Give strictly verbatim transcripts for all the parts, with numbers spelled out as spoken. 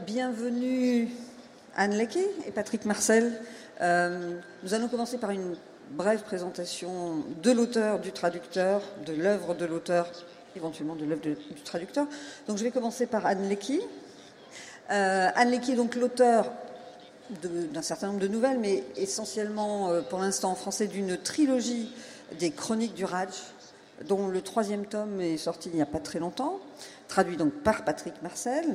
bienvenue Anne Leckie et Patrick Marcel. Euh, nous allons commencer par une brève présentation de l'auteur, du traducteur, de l'œuvre de l'auteur, éventuellement de l'œuvre de, du traducteur. Donc je vais commencer par Anne Leckie. Euh, Anne Leckie est donc l'auteur de, d'un certain nombre de nouvelles, mais essentiellement euh, pour l'instant en français d'une trilogie des Chroniques du Raj, dont le troisième tome est sorti il n'y a pas très longtemps, traduit donc par Patrick Marcel.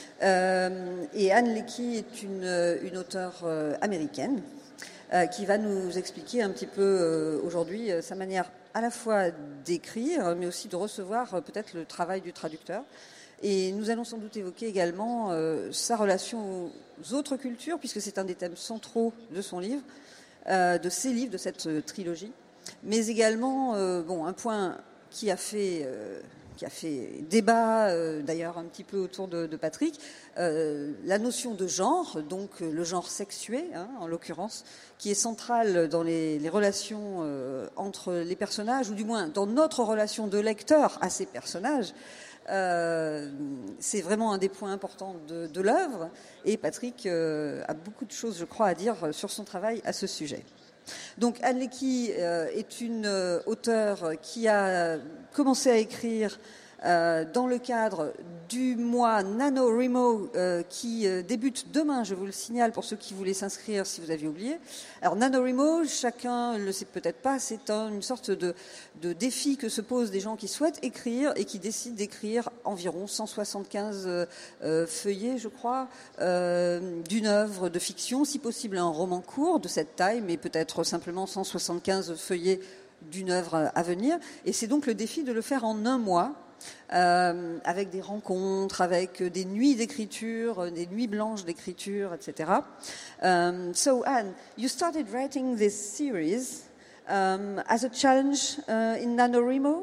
Euh, et Anne Leckie est une, une auteure euh, américaine euh, qui va nous expliquer un petit peu euh, aujourd'hui euh, sa manière à la fois d'écrire, mais aussi de recevoir euh, peut-être le travail du traducteur. Et nous allons sans doute évoquer également euh, sa relation aux autres cultures, puisque c'est un des thèmes centraux de son livre, euh, de ses livres, de cette euh, trilogie. Mais également, euh, bon, un point qui a fait, euh, qui a fait débat, euh, d'ailleurs un petit peu autour de, de Patrick, euh, la notion de genre, donc euh, le genre sexué, hein, en l'occurrence, qui est centrale dans les, les relations euh, entre les personnages, ou du moins dans notre relation de lecteur à ces personnages. Euh, c'est vraiment un des points importants de, de l'œuvre, et Patrick euh, a beaucoup de choses, je crois, à dire sur son travail à ce sujet. Donc Anne Leckie euh, est une euh, auteure qui a commencé à écrire euh, dans le cadre du mois NaNoWriMo euh, qui euh, débute demain, je vous le signale pour ceux qui voulaient s'inscrire si vous aviez oublié. Alors NaNoWriMo, chacun ne le sait peut-être pas, c'est un, une sorte de, de défi que se posent des gens qui souhaitent écrire et qui décident d'écrire environ cent soixante-quinze euh, feuillets, je crois, euh, d'une œuvre de fiction, si possible un roman court de cette taille, mais peut-être simplement cent soixante-quinze feuillets d'une œuvre à venir. Et c'est donc le défi de le faire en un mois. Euh, avec des rencontres, avec des nuits d'écriture, des nuits blanches d'écriture, et cetera. Um, so, Anne, you started writing this series um, as a challenge uh, in NaNoWriMo?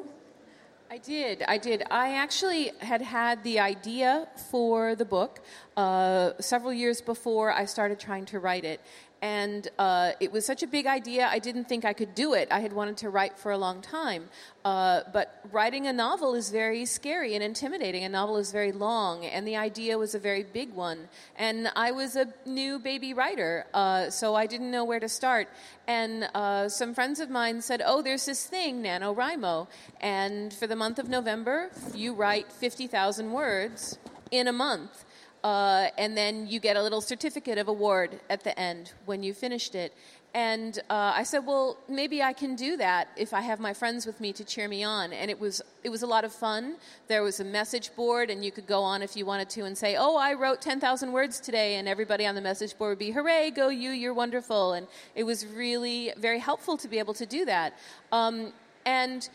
I did, I did. I actually had had the idea for the book uh, several years before I started trying to write it. And uh, it was such a big idea, I didn't think I could do it. I had wanted to write for a long time. Uh, but writing a novel is very scary and intimidating. A novel is very long, and the idea was a very big one. And I was a new baby writer, uh, so I didn't know where to start. And uh, some friends of mine said, oh, there's this thing, NaNoWriMo. And for the month of November, you write fifty thousand words in a month. Uh, and then you get a little certificate of award at the end when you finished it. And uh, I said, well, maybe I can do that if I have my friends with me to cheer me on. And it was it was a lot of fun. There was a message board, and you could go on if you wanted to and say, oh, I wrote ten thousand words today, and everybody on the message board would be, hooray, go you, you're wonderful. And it was really very helpful to be able to do that. Um, and...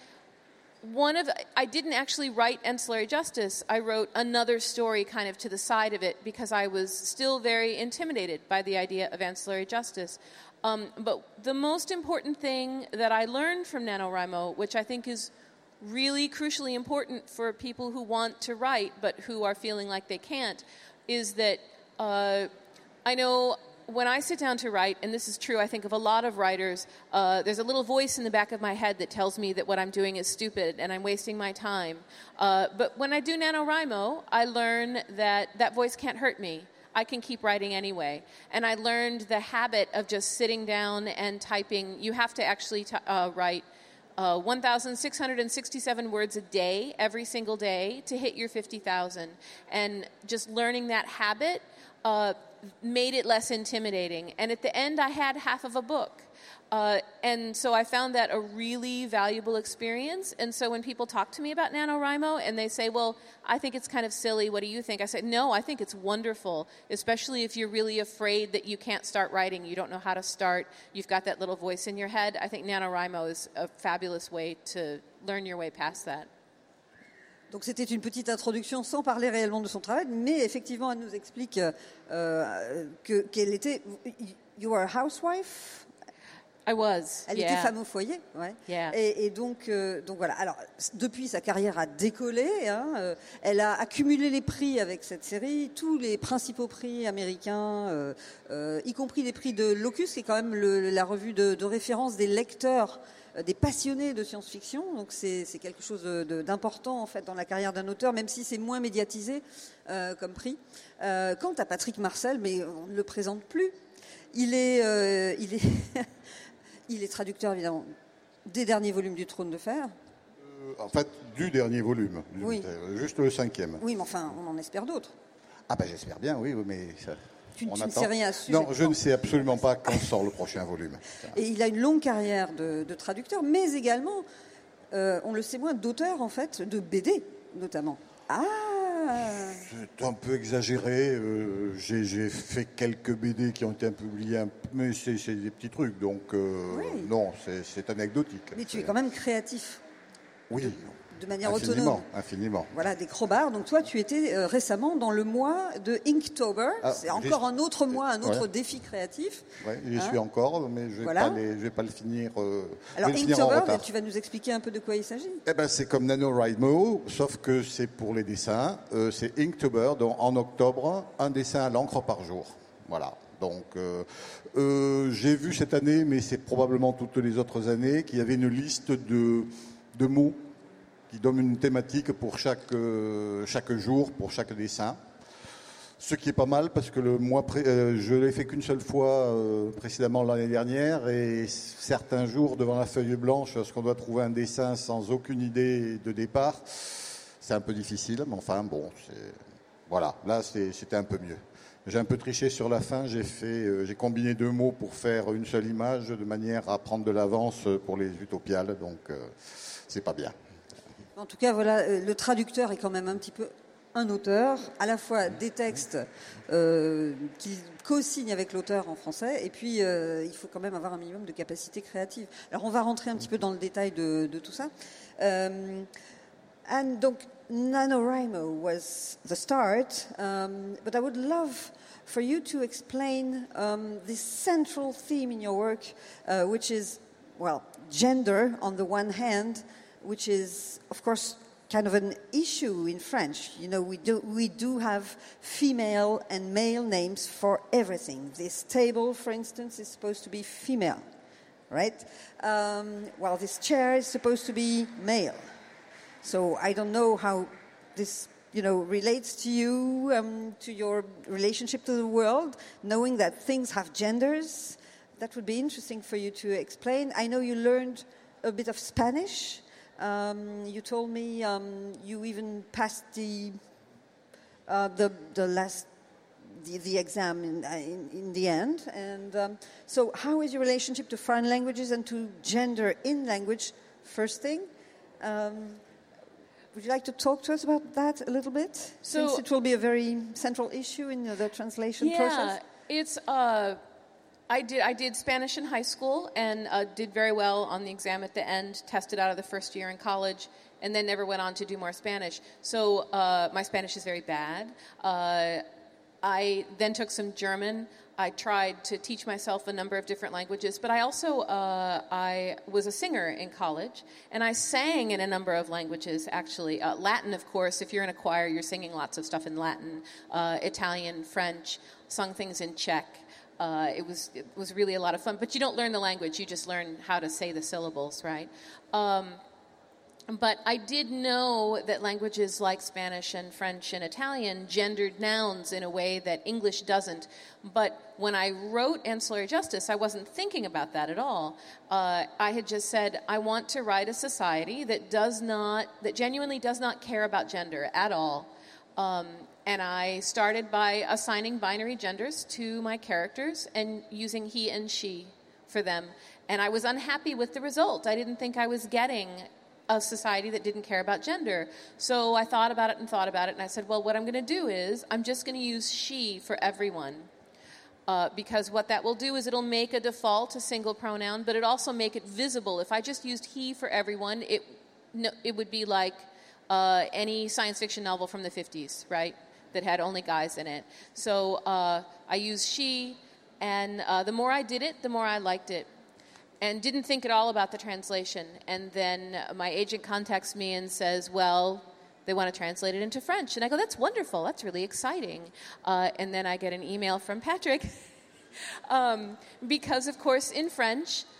One of I didn't actually write Ancillary Justice. I wrote another story kind of to the side of it because I was still very intimidated by the idea of Ancillary Justice. Um, but the most important thing that I learned from NaNoWriMo, which I think is really crucially important for people who want to write but who are feeling like they can't, is that uh, I know when I sit down to write, and this is true, I think, of a lot of writers, uh, there's a little voice in the back of my head that tells me that what I'm doing is stupid and I'm wasting my time. Uh, but when I do NaNoWriMo, I learn that that voice can't hurt me. I can keep writing anyway. And I learned the habit of just sitting down and typing. You have to actually t- uh, write uh, one thousand six hundred sixty-seven words a day, every single day, to hit your fifty thousand. And just learning that habit uh, made it less intimidating. And at the end, I had half of a book. Uh, and so I found that a really valuable experience. And so when people talk to me about NaNoWriMo and they say, well, I think it's kind of silly, what do you think? I say, no, I think it's wonderful, especially if you're really afraid that you can't start writing, you don't know how to start, you've got that little voice in your head. I think NaNoWriMo is a fabulous way to learn your way past that. Donc c'était une petite introduction sans parler réellement de son travail, mais effectivement elle nous explique euh, que, qu'elle était... You were a housewife? I was, Elle yeah. était femme au foyer, ouais. Yeah. Et, et donc, euh, donc voilà. Alors, depuis, sa carrière a décollé. Hein, euh, elle a accumulé les prix avec cette série, tous les principaux prix américains, euh, euh, y compris les prix de Locus, qui est quand même le, la revue de, de référence des lecteurs euh, des passionnés de science-fiction. Donc c'est, c'est quelque chose de, de, d'important en fait dans la carrière d'un auteur, même si c'est moins médiatisé euh, comme prix. Euh, quant à Patrick Marcel, mais on ne le présente plus. Il est, euh, il est, il est traducteur évidemment des derniers volumes du Trône de Fer. Euh, en fait, du dernier volume, du, oui. juste le cinquième. Oui, mais enfin, on en espère d'autres. Ah ben j'espère bien, oui, mais ça, tu, on tu attend. ne sais rien à ce sujet. Non, je ne sais absolument pas quand sort le prochain volume. Et il a une longue carrière de, de traducteur, mais également, euh, on le sait moins, d'auteur en fait, de B D notamment. Ah. C'est un peu exagéré. Euh, j'ai, j'ai fait quelques B D qui ont été publiés, mais c'est, c'est des petits trucs, donc euh, oui. non, c'est, c'est anecdotique. Mais tu c'est... es quand même créatif. Oui. De manière infiniment, autonome. Infiniment. Voilà, des crobards. Donc toi, tu étais euh, récemment dans le mois de Inktober. Ah, c'est encore un autre mois, un autre ouais. défi créatif. Oui, j'y hein suis encore, mais je ne voilà. vais, vais pas le finir. Euh, Alors Inktober, tu vas nous expliquer un peu de quoi il s'agit. Eh ben, c'est comme NaNoWriMo, sauf que c'est pour les dessins. Euh, c'est Inktober, donc en octobre, un dessin à l'encre par jour. Voilà. Donc, euh, euh, j'ai vu cette année, mais c'est probablement toutes les autres années, qu'il y avait une liste de, de mots qui donne une thématique pour chaque, euh, chaque jour, pour chaque dessin. Ce qui est pas mal parce que le mois pré- euh, je l'ai fait qu'une seule fois euh, précédemment l'année dernière et certains jours devant la feuille blanche, lorsqu'on doit trouver un dessin sans aucune idée de départ, c'est un peu difficile, mais enfin bon, c'est... voilà, là c'est, c'était un peu mieux. J'ai un peu triché sur la fin, j'ai, fait, euh, j'ai combiné deux mots pour faire une seule image de manière à prendre de l'avance pour les utopiales, donc euh, c'est pas bien. En tout cas, voilà, le traducteur est quand même un petit peu un auteur, à la fois des textes euh, qu'il co-signe avec l'auteur en français, et puis euh, il faut quand même avoir un minimum de capacité créative. Alors on va rentrer un petit peu dans le détail de, de tout ça. Euh, and donc, NaNoWriMo was the start, um, but I would love for you to explain um, this central theme in your work, uh, which is, well, gender on the one hand, which is, of course, kind of an issue in French. You know, we do, we do have female and male names for everything. This table, for instance, is supposed to be female, right? Um, while this chair is supposed to be male. So I don't know how this, you know, relates to you, um, to your relationship to the world, knowing that things have genders. That would be interesting for you to explain. I know you learned a bit of Spanish. Um, you told me um, you even passed the uh, the the last the, the exam in, in in the end. And um, so, how is your relationship to foreign languages and to gender in language? First thing, um, would you like to talk to us about that a little bit? So, since it will be a very central issue in the translation yeah, process. Yeah, it's. Uh I did. I did Spanish in high school and uh, did very well on the exam at the end. Tested out of the first year in college, and then never went on to do more Spanish. So uh, my Spanish is very bad. Uh, I then took some German. I tried to teach myself a number of different languages, but I also uh, I was a singer in college, and I sang in a number of languages. Actually, uh, Latin, of course. If you're in a choir, you're singing lots of stuff in Latin. Uh, Italian, French. Sung things in Czech. Uh, it was it was really a lot of fun, but you don't learn the language; you just learn how to say the syllables, right? Um, but I did know that languages like Spanish and French and Italian gendered nouns in a way that English doesn't. But when I wrote Ancillary Justice, I wasn't thinking about that at all. Uh, I had just said, I want to write a society that does not, that genuinely does not care about gender at all. Um, And I started by assigning binary genders to my characters and using he and she for them. And I was unhappy with the result. I didn't think I was getting a society that didn't care about gender. So I thought about it and thought about it, and I said, well, what I'm going to do is I'm just going to use she for everyone. Uh, because what that will do is it'll make a default a single pronoun, but it also make it visible. If I just used he for everyone, it, no, it would be like uh, any science fiction novel from the fifties, right? That had only guys in it. So uh, I used she, and uh, the more I did it, the more I liked it. And didn't think at all about the translation. And then my agent contacts me and says, well, they want to translate it into French. And I go, that's wonderful, that's really exciting. Uh, and then I get an email from Patrick. um, because, of course, in French,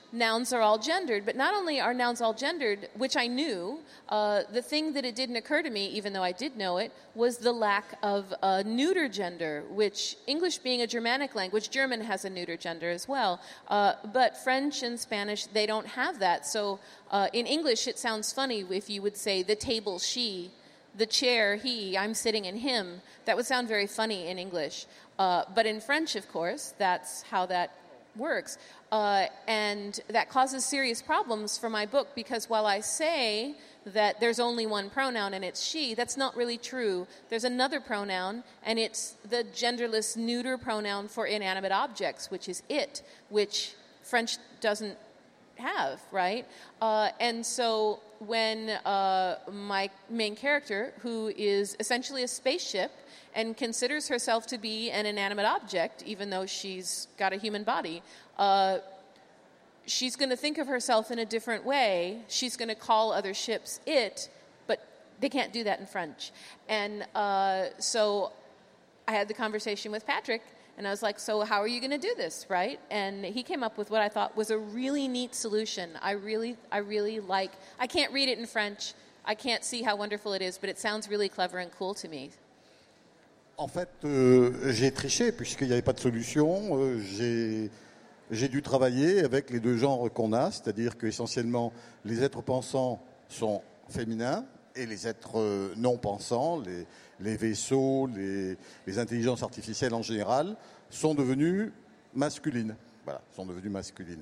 nouns are all gendered. But not only are nouns all gendered, which I knew, uh, the thing that it didn't occur to me, even though I did know it, was the lack of a neuter gender, which English being a Germanic language, German has a neuter gender as well. Uh, but French and Spanish, they don't have that. So uh, in English, it sounds funny if you would say the table, she, the chair, he, I'm sitting in him. That would sound very funny in English. Uh, but in French, of course, that's how that works. Uh, and that causes serious problems for my book, because while I say that there's only one pronoun and it's she, that's not really true. There's another pronoun, and it's the genderless neuter pronoun for inanimate objects, which is it, which French doesn't have, right? Uh, and so when uh, my main character, who is essentially a spaceship and considers herself to be an inanimate object, even though she's got a human body, uh, she's going to think of herself in a different way. She's going to call other ships it, but they can't do that in French. And uh, so I had the conversation with Patrick, and I was like, so how are you going to do this, right? And he came up with what I thought was a really neat solution. I really, I really like, I can't read it in French. I can't see how wonderful it is, but it sounds really clever and cool to me. En fait, euh, j'ai triché puisqu'il n'y avait pas de solution. Euh, j'ai, j'ai dû travailler avec les deux genres qu'on a, c'est-à-dire qu'essentiellement, les êtres pensants sont féminins et les êtres euh, non pensants, les, les vaisseaux, les, les intelligences artificielles en général, sont devenus masculines. Voilà, sont devenus masculines.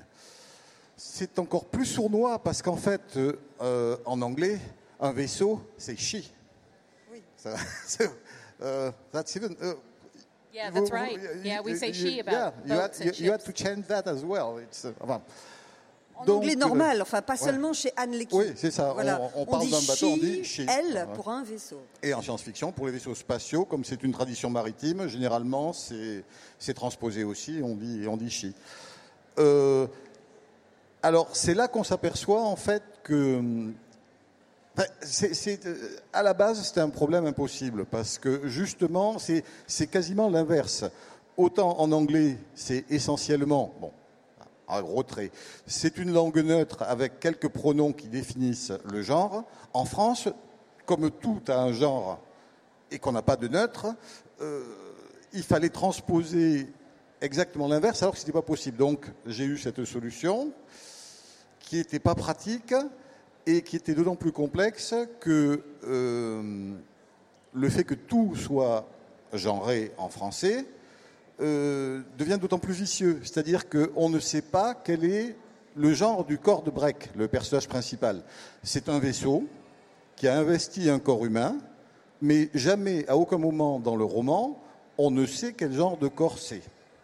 C'est encore plus sournois parce qu'en fait, euh, euh, en anglais, un vaisseau, c'est she. Oui. Ça, c'est, Uh, that's even. Uh, yeah, that's right. Yeah, we say she about yeah, you had, boats you, and you had ships. to change that as well. It's, uh, enfin, En donc, anglais normal, enfin pas ouais. seulement chez Anne Leckie. Oui, c'est ça. Voilà. On, on parle dit d'un bateau, on she, dit she. elle Ouais. pour un vaisseau. Et en science-fiction, pour les vaisseaux spatiaux, comme c'est une tradition maritime, généralement, c'est, c'est transposé aussi, on dit, on dit she. Euh, alors, c'est là qu'on s'aperçoit, en fait, que... C'est, c'est, à la base, c'était un problème impossible, parce que, justement, c'est, c'est quasiment l'inverse. Autant en anglais, c'est essentiellement... Bon, un gros trait. C'est une langue neutre avec quelques pronoms qui définissent le genre. En France, comme tout a un genre et qu'on n'a pas de neutre, euh, il fallait transposer exactement l'inverse alors que ce n'était pas possible. Donc j'ai eu cette solution qui n'était pas pratique et qui était d'autant plus complexe que euh, le fait que tout soit genré en français Euh, devient d'autant plus vicieux. C'est-à-dire qu'on ne sait pas quel est le genre du corps de Breck, le personnage principal. C'est un vaisseau qui a investi un corps humain, mais jamais, à aucun moment dans le roman, on ne sait quel genre de corps c'est.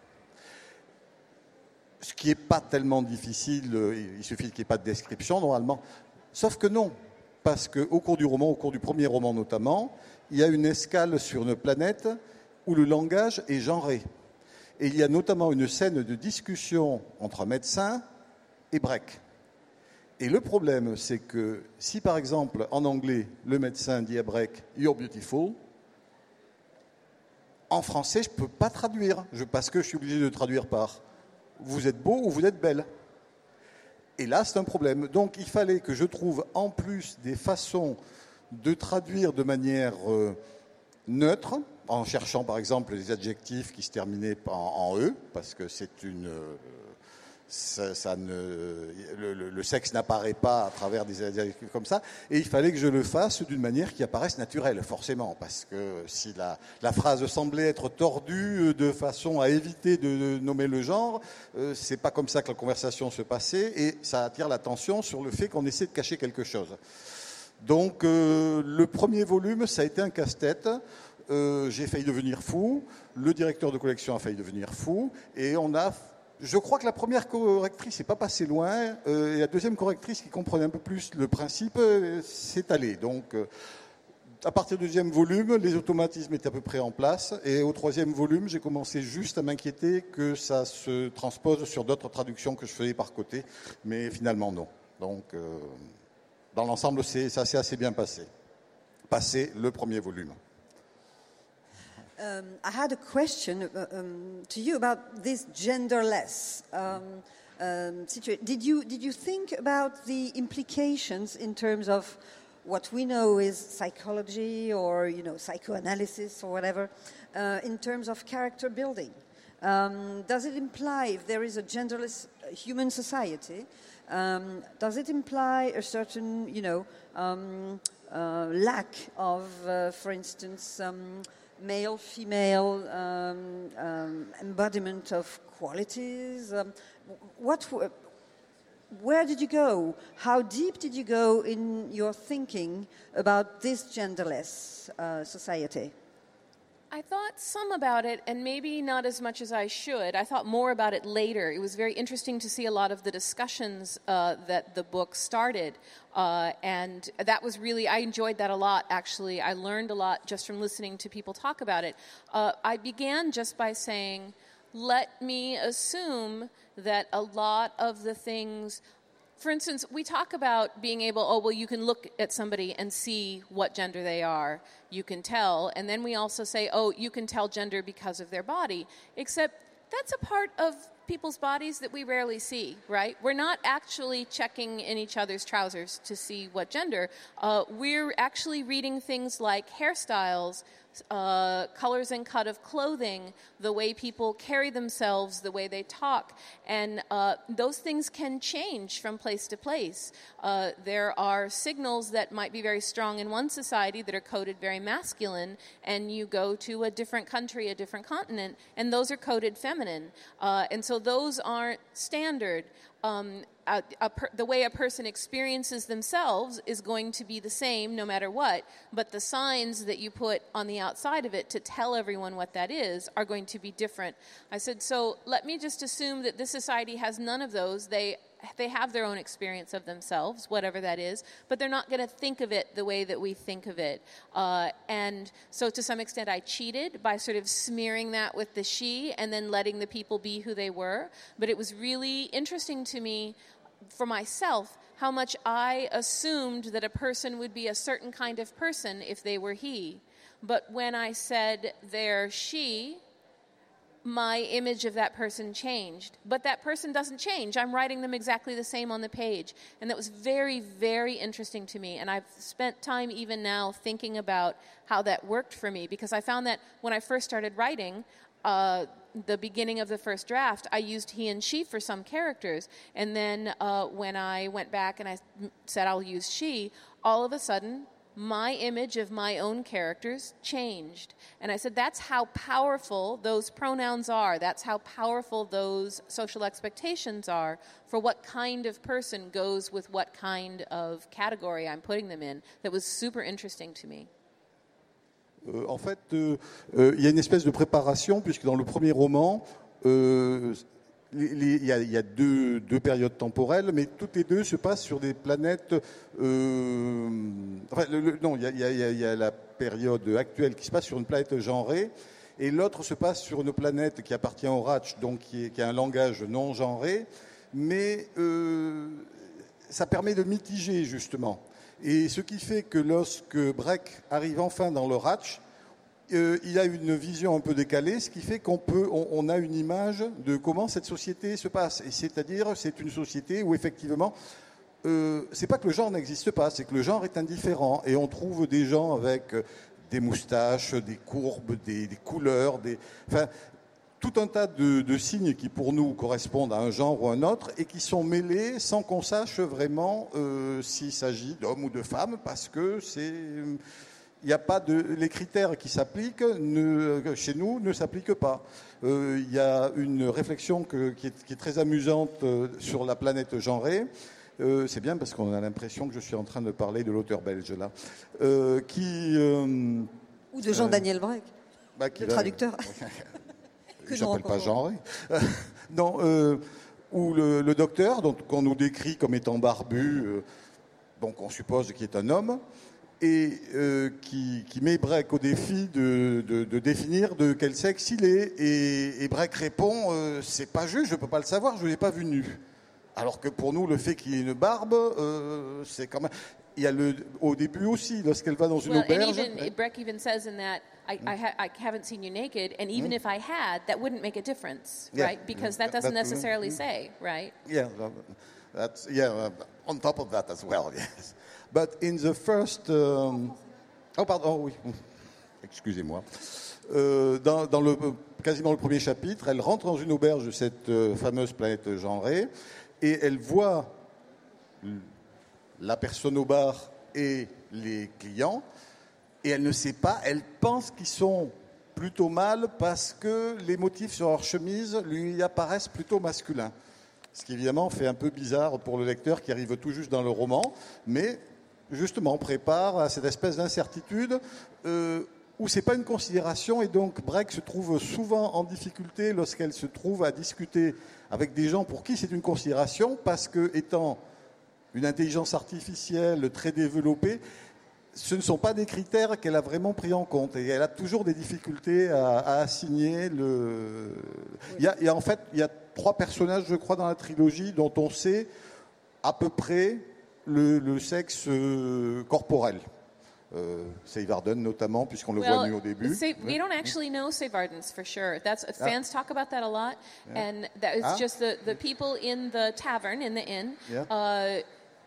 Ce qui n'est pas tellement difficile, il suffit qu'il n'y ait pas de description normalement. Sauf que non, parce qu'au cours du roman, au cours du premier roman notamment, il y a une escale sur une planète où le langage est genré. Et il y a notamment une scène de discussion entre un médecin et Breck. Et le problème, c'est que si, par exemple, en anglais, le médecin dit à Breck « You're beautiful », en français, je ne peux pas traduire, je, parce que je suis obligé de traduire par « Vous êtes beau ou vous êtes belle ». Et là, c'est un problème. Donc, il fallait que je trouve, en plus des façons de traduire de manière euh, neutre, en cherchant par exemple des adjectifs qui se terminaient en, en E, parce que c'est une, ça, ça ne, le, le, le sexe n'apparaît pas à travers des adjectifs comme ça, et il fallait que je le fasse d'une manière qui apparaisse naturelle, forcément, parce que si la, la phrase semblait être tordue de façon à éviter de nommer le genre, euh, c'est pas comme ça que la conversation se passait, et ça attire l'attention sur le fait qu'on essaie de cacher quelque chose. Donc euh, le premier volume, ça a été un casse-tête. Euh, j'ai failli devenir fou, le directeur de collection a failli devenir fou, et on a, je crois que la première correctrice n'est pas passée loin, euh, et la deuxième correctrice qui comprenait un peu plus le principe euh, s'est allée. Donc, euh, à partir du deuxième volume, les automatismes étaient à peu près en place, et au troisième volume, j'ai commencé juste à m'inquiéter que ça se transpose sur d'autres traductions que je faisais par côté, mais finalement non. Donc, euh, dans l'ensemble, c'est, ça s'est assez bien passé. Passé le premier volume. Um, I had a question uh, um, to you about this genderless. Um, um, situation. Did you did you think about the implications in terms of what we know is psychology or you know psychoanalysis or whatever, uh, in terms of character building? Um, does it imply, if there is a genderless human society, um, does it imply a certain you know um, uh, lack of, uh, for instance, um, male-female um, um, embodiment of qualities? Um, what? Where did you go? How deep did you go in your thinking about this genderless uh, society? I thought some about it, and maybe not as much as I should. I thought more about it later. It was very interesting to see a lot of the discussions uh, that the book started, uh, and that was really, I enjoyed that a lot, actually. I learned a lot just from listening to people talk about it. Uh, I began just by saying, let me assume that a lot of the things, for instance, we talk about being able, oh, well, you can look at somebody and see what gender they are. You can tell. And then we also say, oh, you can tell gender because of their body. Except that's a part of people's bodies that we rarely see, right? We're not actually checking in each other's trousers to see what gender. Uh, we're actually reading things like hairstyles, Uh, colors and cut of clothing, the way people carry themselves, the way they talk. And uh, those things can change from place to place. Uh, there are signals that might be very strong in one society that are coded very masculine, and you go to a different country, a different continent, and those are coded feminine. Uh, and so those aren't standard. Um, a, a per, the way a person experiences themselves is going to be the same no matter what, but the signs that you put on the outside of it to tell everyone what that is are going to be different. I said, so let me just assume that this society has none of those. They they have their own experience of themselves, whatever that is, but they're not going to think of it the way that we think of it. Uh, and so to some extent I cheated by sort of smearing that with the she and then letting the people be who they were. But it was really interesting to me for myself how much I assumed that a person would be a certain kind of person if they were he. But when I said they're she, my image of that person changed. But that person doesn't change. I'm writing them exactly the same on the page. And that was very, very interesting to me. And I've spent time even now thinking about how that worked for me, because I found that when I first started writing, uh, the beginning of the first draft, I used he and she for some characters. And then uh, when I went back and I said I'll use she, all of a sudden my image of my own characters changed. And I said, that's how powerful those pronouns are. That's how powerful those social expectations are for what kind of person goes with what kind of category I'm putting them in. That was super interesting to me. Euh, en fait, euh, euh, il y a une espèce de préparation, puisque dans le premier roman, euh, il y a, il y a deux, deux périodes temporelles, mais toutes les deux se passent sur des planètes. Euh, enfin, le, le, non, il y, a, il, y a, il y a la période actuelle qui se passe sur une planète genrée, et l'autre se passe sur une planète qui appartient au Ratch, donc qui, est, qui a un langage non genré, mais euh, ça permet de mitiger justement. Et ce qui fait que lorsque Breck arrive enfin dans le Ratch, Euh, il a une vision un peu décalée, ce qui fait qu'on peut, on, on a une image de comment cette société se passe. Et c'est-à-dire, c'est une société où effectivement, euh, c'est pas que le genre n'existe pas, c'est que le genre est indifférent. Et on trouve des gens avec des moustaches, des courbes, des, des couleurs, des, enfin, tout un tas de, de signes qui pour nous correspondent à un genre ou à un autre et qui sont mêlés sans qu'on sache vraiment euh, s'il s'agit d'hommes ou de femmes, parce que c'est... Il n'y a pas de, les critères qui s'appliquent ne, chez nous ne s'appliquent pas. Euh, il y a une réflexion que, qui, est, qui est très amusante euh, sur la planète genrée. Euh, c'est bien parce qu'on a l'impression que je suis en train de parler de l'auteur belge là. Euh, qui, euh, Ou de Jean-Daniel Breck, bah, qui le va, traducteur. Que je n'appelle pas genré. non, euh, où le, le docteur, donc, qu'on nous décrit comme étant barbu, euh, donc on suppose qu'il est un homme, et euh, qui, qui met Breck au défi de, de, de définir de quel sexe il est. Et, et Breck répond euh, c'est pas juste, je peux pas le savoir, je l'ai pas vu nu. Alors que pour nous, le fait qu'il ait une barbe, euh, c'est quand même. Il y a le, au début aussi, lorsqu'elle va dans une well, auberge. And even, Breck even says in that I, I, ha- I haven't seen you naked, and even if I had, that wouldn't make a difference, Yeah. right? Because that That- doesn't that- necessarily say, right? Yeah, uh, that's yeah. Uh, on top of that as well, yes. But in the first, um, oh pardon, oh oui, excusez-moi. Euh, dans, dans le quasiment le premier chapitre, elle rentre dans une auberge de cette euh, fameuse planète genrée et elle voit la personne au bar et les clients et elle ne sait pas, elle pense qu'ils sont plutôt mâles parce que les motifs sur leur chemise lui apparaissent plutôt masculins. Ce qui évidemment fait un peu bizarre pour le lecteur qui arrive tout juste dans le roman, mais justement prépare à cette espèce d'incertitude euh, où c'est pas une considération et donc Brecht se trouve souvent en difficulté lorsqu'elle se trouve à discuter avec des gens pour qui c'est une considération parce que étant une intelligence artificielle très développée, ce ne sont pas des critères qu'elle a vraiment pris en compte et elle a toujours des difficultés à, à assigner le. Il y, a, il y a en fait il y a trois personnages, je crois, dans la trilogie dont on sait à peu près le, le sexe euh, corporel. Euh, Seyvarden notamment, puisqu'on le Well, voit nu au début. Say, Oui. we don't actually know Seyvardens for sure. That's fans talk about that a lot, Yeah. and that it's Ah. just the, the people in the tavern in the inn Yeah. uh,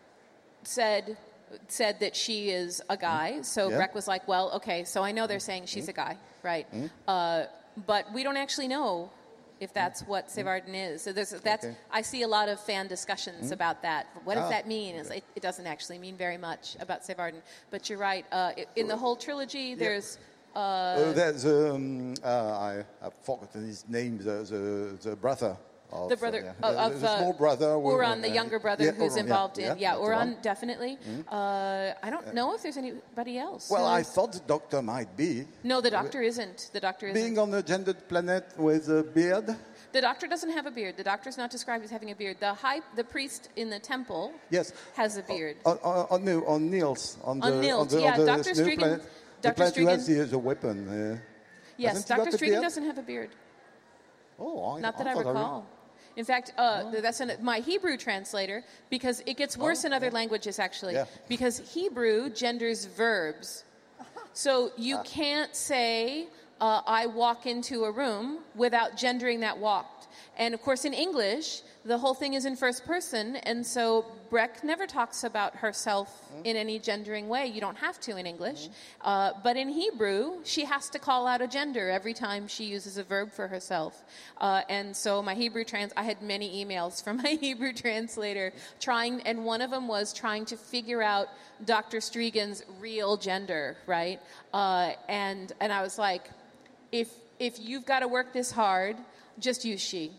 said said that she is a guy. So Yeah. Breck was like, well, okay, so I know they're saying she's a guy, right? Uh, but we don't actually know if that's what Seyvarden is. So there's that's Okay. I see a lot of fan discussions about that. What does Ah. that mean? Is it, it doesn't actually mean very much about Seyvarden. But you're right. Uh, i- in the whole trilogy, there's uh, Uh, there's, um, uh, I have forgotten his name, the, the, the brother. Of, the brother uh, uh, the, of the uh, small brother. who- Uran, the uh, younger brother yeah, who's Uran, involved yeah, in yeah, that's the Uran one. definitely. Uh, I don't know if there's anybody else. Well, who I is- thought the doctor might be. no, the doctor isn't. The doctor isn't. Being on a gendered planet with a beard. The doctor doesn't have a beard. The doctor's not described as having a beard. The high, the priest in the temple Yes. has a beard. On, on, on, no, on Niels. On, On the, Niels, on the, yeah, on the Doctor snow Strigan- planet. The Doctor planet who has Strigan- the, the weapon. Uh, yes, hasn't he got Doctor the Strigan beard? doesn't have a beard. Oh, I, Not that I I thought recall. In fact, uh, that's in my Hebrew translator, because it gets worse in other languages, actually. Yeah. Because Hebrew genders verbs. So you can't say, uh, I walk into a room without gendering that walked. And of course, in English, the whole thing is in first person, and so Breck never talks about herself in any gendering way. You don't have to in English. Uh, but in Hebrew, she has to call out a gender every time she uses a verb for herself. Uh, and so my Hebrew trans, I had many emails from my Hebrew translator trying, and one of them was trying to figure out Doctor Strigan's real gender, right? Uh, and and I was like, if if you've got to work this hard, just use she.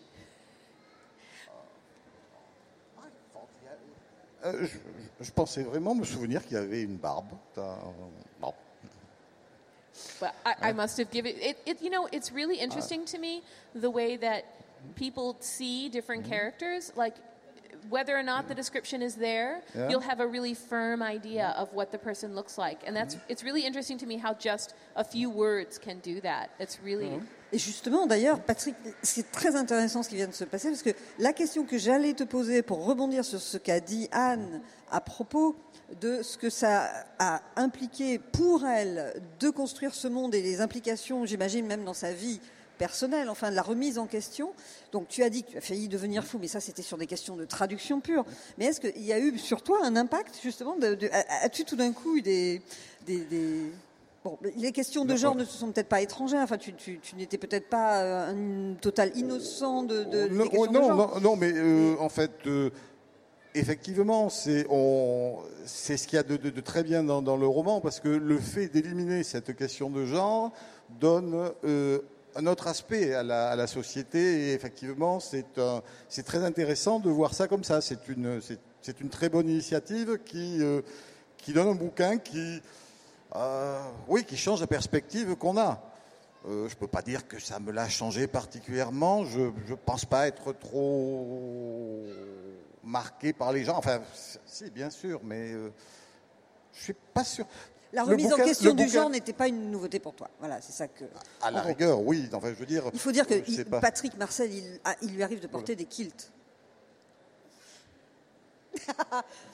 Euh, je, je pensais vraiment me souvenir qu'il y avait une barbe. T'as- Bon. But I, I must have given it, it. You know, it's really interesting to me the way that people see different characters. Like whether or not the description is there, Yeah. you'll have a really firm idea of what the person looks like, and that's it's really interesting to me how just a few words can do that. It's really. Et justement, d'ailleurs, Patrick, c'est très intéressant ce qui vient de se passer, parce que la question que j'allais te poser pour rebondir sur ce qu'a dit Anne à propos de ce que ça a impliqué pour elle de construire ce monde et les implications, j'imagine, même dans sa vie personnelle, enfin de la remise en question. Donc tu as dit que tu as failli devenir fou, mais ça c'était sur des questions de traduction pure. Mais est-ce qu'il y a eu sur toi un impact justement de, de, as-tu tout d'un coup eu des... des, des Bon, les questions de genre ne se sont peut-être pas étrangères. Enfin, tu, tu, tu n'étais peut-être pas euh, un total innocent de, de, non, des questions non, de genre. non, non, mais euh, en fait, euh, effectivement, c'est on, c'est ce qu'il y a de, de, de très bien dans, dans le roman, parce que le fait d'éliminer cette question de genre donne euh, un autre aspect à la, à la société. Et effectivement, c'est un, c'est très intéressant de voir ça comme ça. C'est une, c'est, c'est une très bonne initiative qui, euh, qui donne un bouquin qui Euh, oui, qui change la perspective qu'on a. Euh, je ne peux pas dire que ça me l'a changé particulièrement. Je ne pense pas être trop marqué par les gens. Enfin, si, bien sûr, mais euh, je ne suis pas sûr. La Le remise bouquin- en question le du bouquin- genre n'était pas une nouveauté pour toi. Voilà, c'est ça que. À la en gros. rigueur, oui. Enfin, je veux dire. Il faut dire que euh, je sais il- pas. Patrick Marcel, il, ah, il lui arrive de porter des kilts.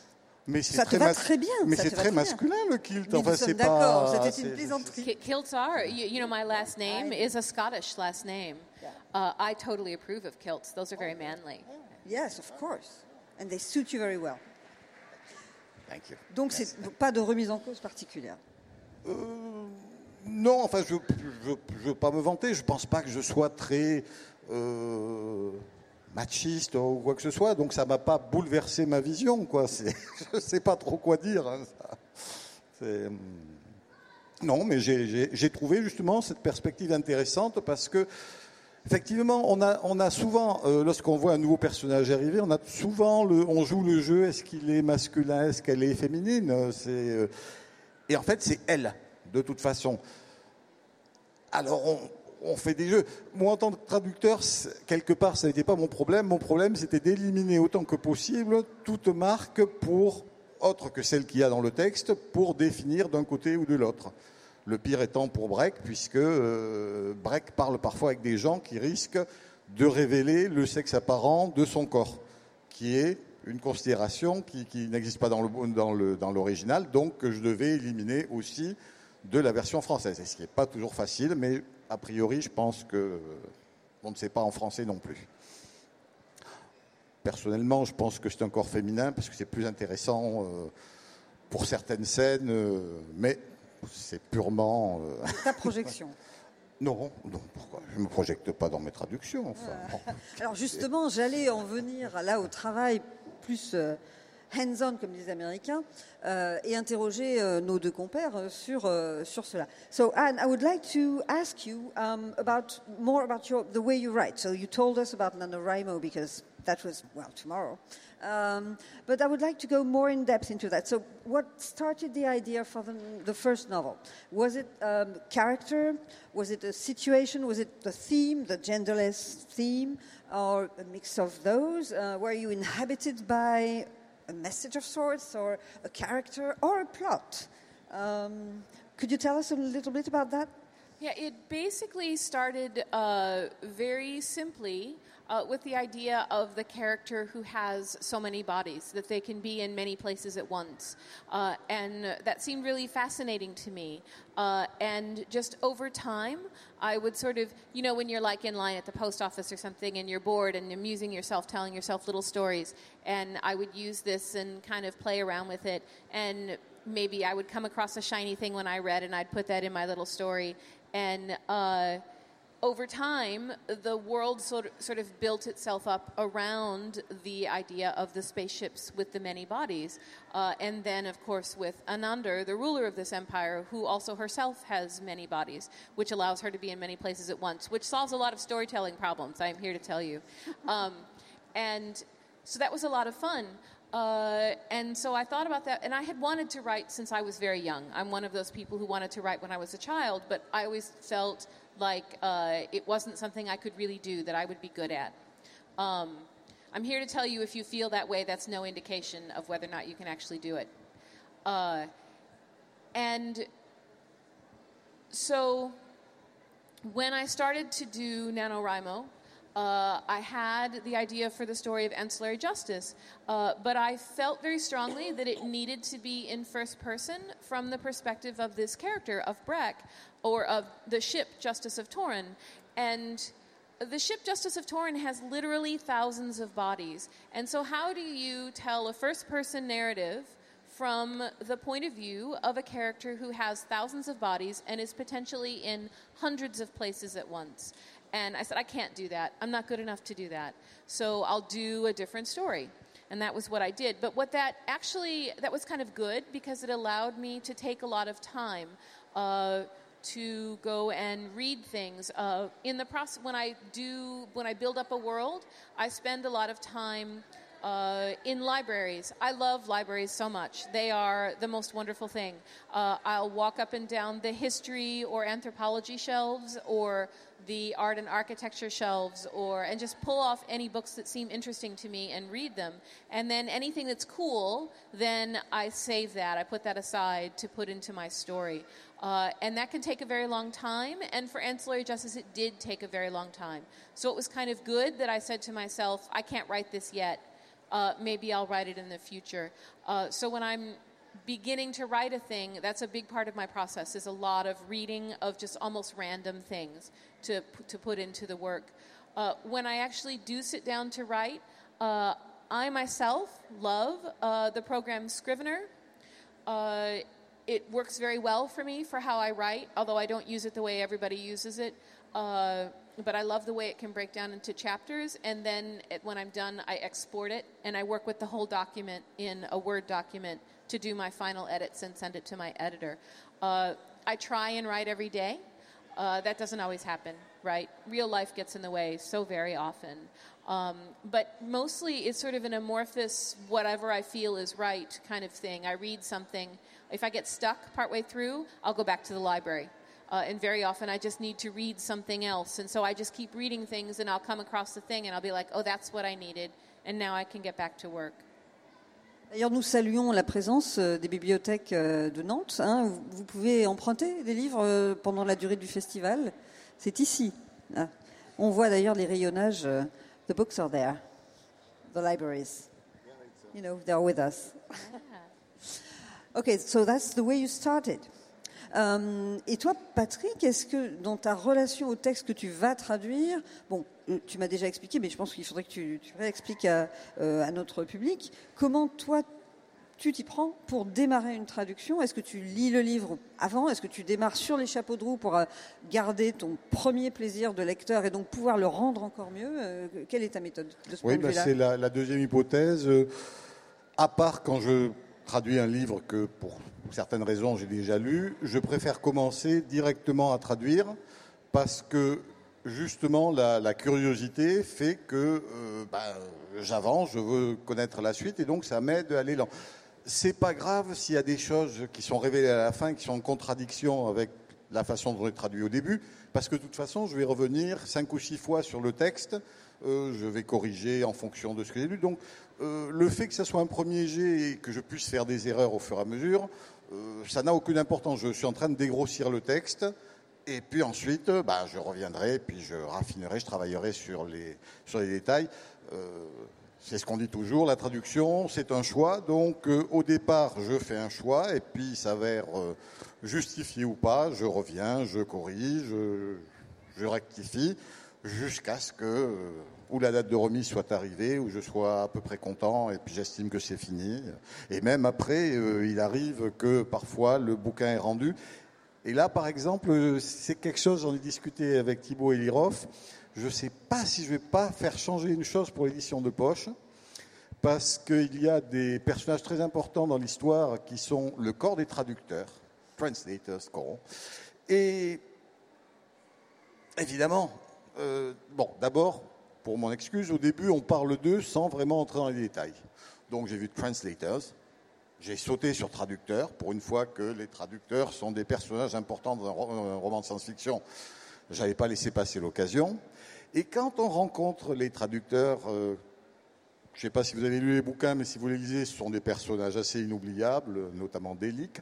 Mais c'est Ça te très va mas- très bien. Mais ça c'est te va très très bien. masculin le kilt. Mais Enfin, nous c'est sommes d'accord, pas. c'était une c'est- plaisanterie. Ki- Kilts are, you, you know, my last name is a Scottish last name. Uh, I totally approve of kilts. Those are very manly. Yes, of course. And they suit you very well. Thank you. Donc, c'est pas de remise en cause particulière. Non, enfin, je ne veux pas me vanter. Je pense pas que je sois très euh, machiste ou quoi que ce soit. Donc, ça m'a pas bouleversé ma vision, quoi. C'est, je sais pas trop quoi dire. Hein, ça. C'est, hum, non, mais j'ai, j'ai, j'ai trouvé justement cette perspective intéressante parce que, effectivement, on a, on a souvent, euh, lorsqu'on voit un nouveau personnage arriver, on a souvent, le, on joue le jeu. Est-ce qu'il est masculin? Est-ce qu'elle est féminine? C'est, euh, et en fait, c'est elle. De toute façon. Alors, on, on fait des jeux. Moi, en tant que traducteur, quelque part, ça n'était pas mon problème. Mon problème, c'était d'éliminer autant que possible toute marque pour, autre que celle qu'il y a dans le texte, pour définir d'un côté ou de l'autre. Le pire étant pour Breck, puisque euh, Breck parle parfois avec des gens qui risquent de révéler le sexe apparent de son corps, qui est une considération qui, qui n'existe pas dans, le, dans, le, dans l'original, donc que je devais éliminer aussi de la version française, et ce qui n'est pas toujours facile, mais a priori, je pense que on ne sait pas en français non plus. Personnellement, je pense que c'est un corps féminin parce que c'est plus intéressant euh, pour certaines scènes, euh, mais c'est purement... Euh... Ta projection. Non, non, pourquoi? Je ne me projecte pas dans mes traductions. Enfin, bon. Alors justement, j'allais en venir là au travail plus... Euh, hands-on, comme disent les Américains, euh, et interroger euh, nos deux compères euh, sur, euh, sur cela. So, Anne, I would like to ask you um, about more about your, the way you write. So, you told us about NaNoWriMo because that was, well, tomorrow. Um, but I would like to go more in depth into that. So, what started the idea for the, the first novel? Was it um, character? Was it a situation? Was it the theme, the genderless theme, or a mix of those? Uh, were you inhabited by a message of sorts, or a character, or a plot? Um, could you tell us a little bit about that? Yeah, it basically started uh, very simply uh, with the idea of the character who has so many bodies, that they can be in many places at once. Uh, and that seemed really fascinating to me. Uh, and just over time, I would sort of, you know, when you're like in line at the post office or something and you're bored and amusing yourself, telling yourself little stories, and I would use this and kind of play around with it. And maybe I would come across a shiny thing when I read and I'd put that in my little story. And uh, over time, the world sort of, sort of built itself up around the idea of the spaceships with the many bodies. Uh, and then, of course, with Anandar, the ruler of this empire, who also herself has many bodies, which allows her to be in many places at once, which solves a lot of storytelling problems, I'm here to tell you. Um, and so that was a lot of fun. Uh, and so I thought about that, and I had wanted to write since I was very young. I'm one of those people who wanted to write when I was a child, but I always felt like uh, it wasn't something I could really do, that I would be good at. Um, I'm here to tell you, if you feel that way, that's no indication of whether or not you can actually do it. Uh, and so when I started to do NaNoWriMo, Uh, I had the idea for the story of ancillary justice, uh, but I felt very strongly that it needed to be in first person from the perspective of this character, of Breck, or of the ship Justice of Torin. And the ship Justice of Torin has literally thousands of bodies. And so how do you tell a first-person narrative from the point of view of a character who has thousands of bodies and is potentially in hundreds of places at once? And I said, I can't do that. I'm not good enough to do that. So I'll do a different story. And that was what I did. But what that actually, that was kind of good because it allowed me to take a lot of time uh, to go and read things. Uh, in the process, when I do, when I build up a world, I spend a lot of time Uh, in libraries. I love libraries so much. They are the most wonderful thing. Uh, I'll walk up and down the history or anthropology shelves or the art and architecture shelves or and just pull off any books that seem interesting to me and read them. And then anything that's cool, then I save that. I put that aside to put into my story. Uh, and that can take a very long time. And for Ancillary Justice, it did take a very long time. So it was kind of good that I said to myself, I can't write this yet. uh, maybe I'll write it in the future. Uh, so when I'm beginning to write a thing, that's a big part of my process, is a lot of reading of just almost random things to, to put into the work. Uh, when I actually do sit down to write, uh, I myself love uh, the program Scrivener. Uh, it works very well for me for how I write, although I don't use it the way everybody uses it. Uh, but I love the way it can break down into chapters, and then it, when I'm done, I export it, and I work with the whole document in a Word document to do my final edits and send it to my editor. Uh, I try and write every day. Uh, that doesn't always happen, right? Real life gets in the way so very often. Um, but mostly it's sort of an amorphous, whatever I feel is right kind of thing. I read something. If I get stuck partway through, I'll go back to the library. Uh, and very often I just need to read something else. And so I just keep reading things, and I'll come across the thing, and I'll be like, oh, that's what I needed. And now I can get back to work. D'ailleurs, nous saluons la présence des bibliothèques de Nantes. Hein. Vous pouvez emprunter des livres pendant la durée du festival. C'est ici. Ah. On voit d'ailleurs les rayonnages. The books are there. The libraries. You know, they're with us. Okay, so that's the way you started. Euh, et toi, Patrick, est-ce que dans ta relation au texte que tu vas traduire, bon, tu m'as déjà expliqué, mais je pense qu'il faudrait que tu, tu réexpliques à, euh, à notre public, comment toi, tu t'y prends pour démarrer une traduction? Est-ce que tu lis le livre avant? Est-ce que tu démarres sur les chapeaux de roue pour garder ton premier plaisir de lecteur et donc pouvoir le rendre encore mieux? euh, Quelle est ta méthode de ce Oui, point de bah, vue-là? c'est la, la deuxième hypothèse. Euh, à part quand je traduis un livre que, pour certaines raisons, j'ai déjà lu, je préfère commencer directement à traduire parce que, justement, la, la curiosité fait que euh, bah, j'avance, je veux connaître la suite, et donc ça m'aide à aller lent. C'est pas grave s'il y a des choses qui sont révélées à la fin, qui sont en contradiction avec la façon dont j'ai traduit au début, parce que de toute façon, je vais revenir cinq ou six fois sur le texte, euh, je vais corriger en fonction de ce que j'ai lu. Donc, euh, le fait que ça soit un premier jet et que je puisse faire des erreurs au fur et à mesure, euh, ça n'a aucune importance. Je suis en train de dégrossir le texte, et puis ensuite, bah, je reviendrai, puis je raffinerai, je travaillerai sur les, sur les détails. Euh, C'est ce qu'on dit toujours, la traduction, c'est un choix. Donc, euh, au départ, je fais un choix, et puis il s'avère euh, justifié ou pas, je reviens, je corrige, je, je rectifie, jusqu'à ce que euh, ou la date de remise soit arrivée, ou je sois à peu près content, et puis j'estime que c'est fini. Et même après, euh, il arrive que parfois le bouquin est rendu. Et là, par exemple, c'est quelque chose, j'en ai discuté avec Thibaut Eliroff. Je ne sais pas si je ne vais pas faire changer une chose pour l'édition de poche, parce qu'il y a des personnages très importants dans l'histoire qui sont le corps des traducteurs, Translators Corps. Et évidemment, euh, bon, d'abord, pour mon excuse, au début, on parle d'eux sans vraiment entrer dans les détails. Donc j'ai vu Translators, j'ai sauté sur traducteurs, pour une fois que les traducteurs sont des personnages importants dans un roman de science-fiction. Je n'avais pas laissé passer l'occasion. Et quand on rencontre les traducteurs, euh, je ne sais pas si vous avez lu les bouquins, mais si vous les lisez, ce sont des personnages assez inoubliables, notamment Delic.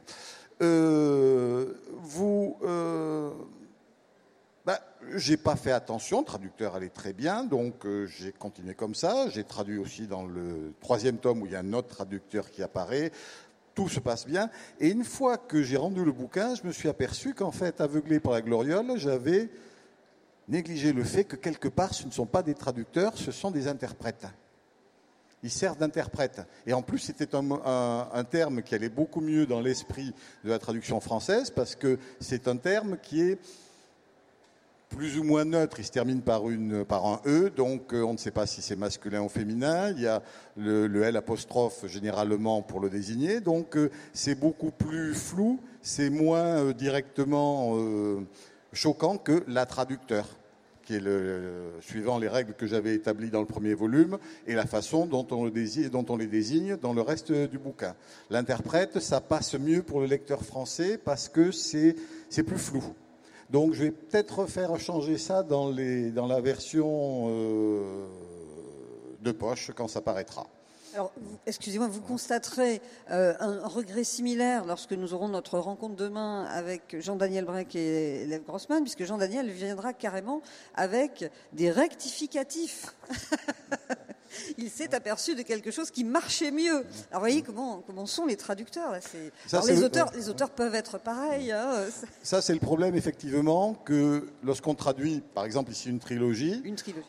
Euh, vous, euh, bah, j'ai pas fait attention, le traducteur allait très bien, donc euh, j'ai continué comme ça. J'ai traduit aussi dans le troisième tome où il y a un autre traducteur qui apparaît. Tout se passe bien. Et une fois que j'ai rendu le bouquin, je me suis aperçu qu'en fait, aveuglé par la gloriole, j'avais négligé le fait que quelque part, ce ne sont pas des traducteurs, ce sont des interprètes. Ils servent d'interprètes. Et en plus, c'était un, un, un terme qui allait beaucoup mieux dans l'esprit de la traduction française, parce que c'est un terme qui est plus ou moins neutre. Il se termine par, une, par un E, donc on ne sait pas si c'est masculin ou féminin. Il y a le, le L apostrophe généralement pour le désigner, donc c'est beaucoup plus flou, c'est moins euh, directement euh, choquant que la traducteur, qui est le, le, suivant les règles que j'avais établies dans le premier volume et la façon dont on, le désigne, dont on les désigne dans le reste du bouquin. L'interprète, ça passe mieux pour le lecteur français parce que c'est, c'est plus flou. Donc je vais peut-être faire changer ça dans, les, dans la version euh, de poche quand ça paraîtra. Alors, excusez-moi, vous constaterez euh, un regret similaire lorsque nous aurons notre rencontre demain avec Jean-Daniel Brech et Lev Grossman, puisque Jean-Daniel viendra carrément avec des rectificatifs. il s'est aperçu de quelque chose qui marchait mieux. Alors, vous voyez comment, comment sont les traducteurs là, c'est... Ça, Alors, c'est les, le- auteurs, les auteurs peuvent être pareils. Hein, Ça, c'est le problème, effectivement, que lorsqu'on traduit, par exemple, ici une trilogie, une trilogie.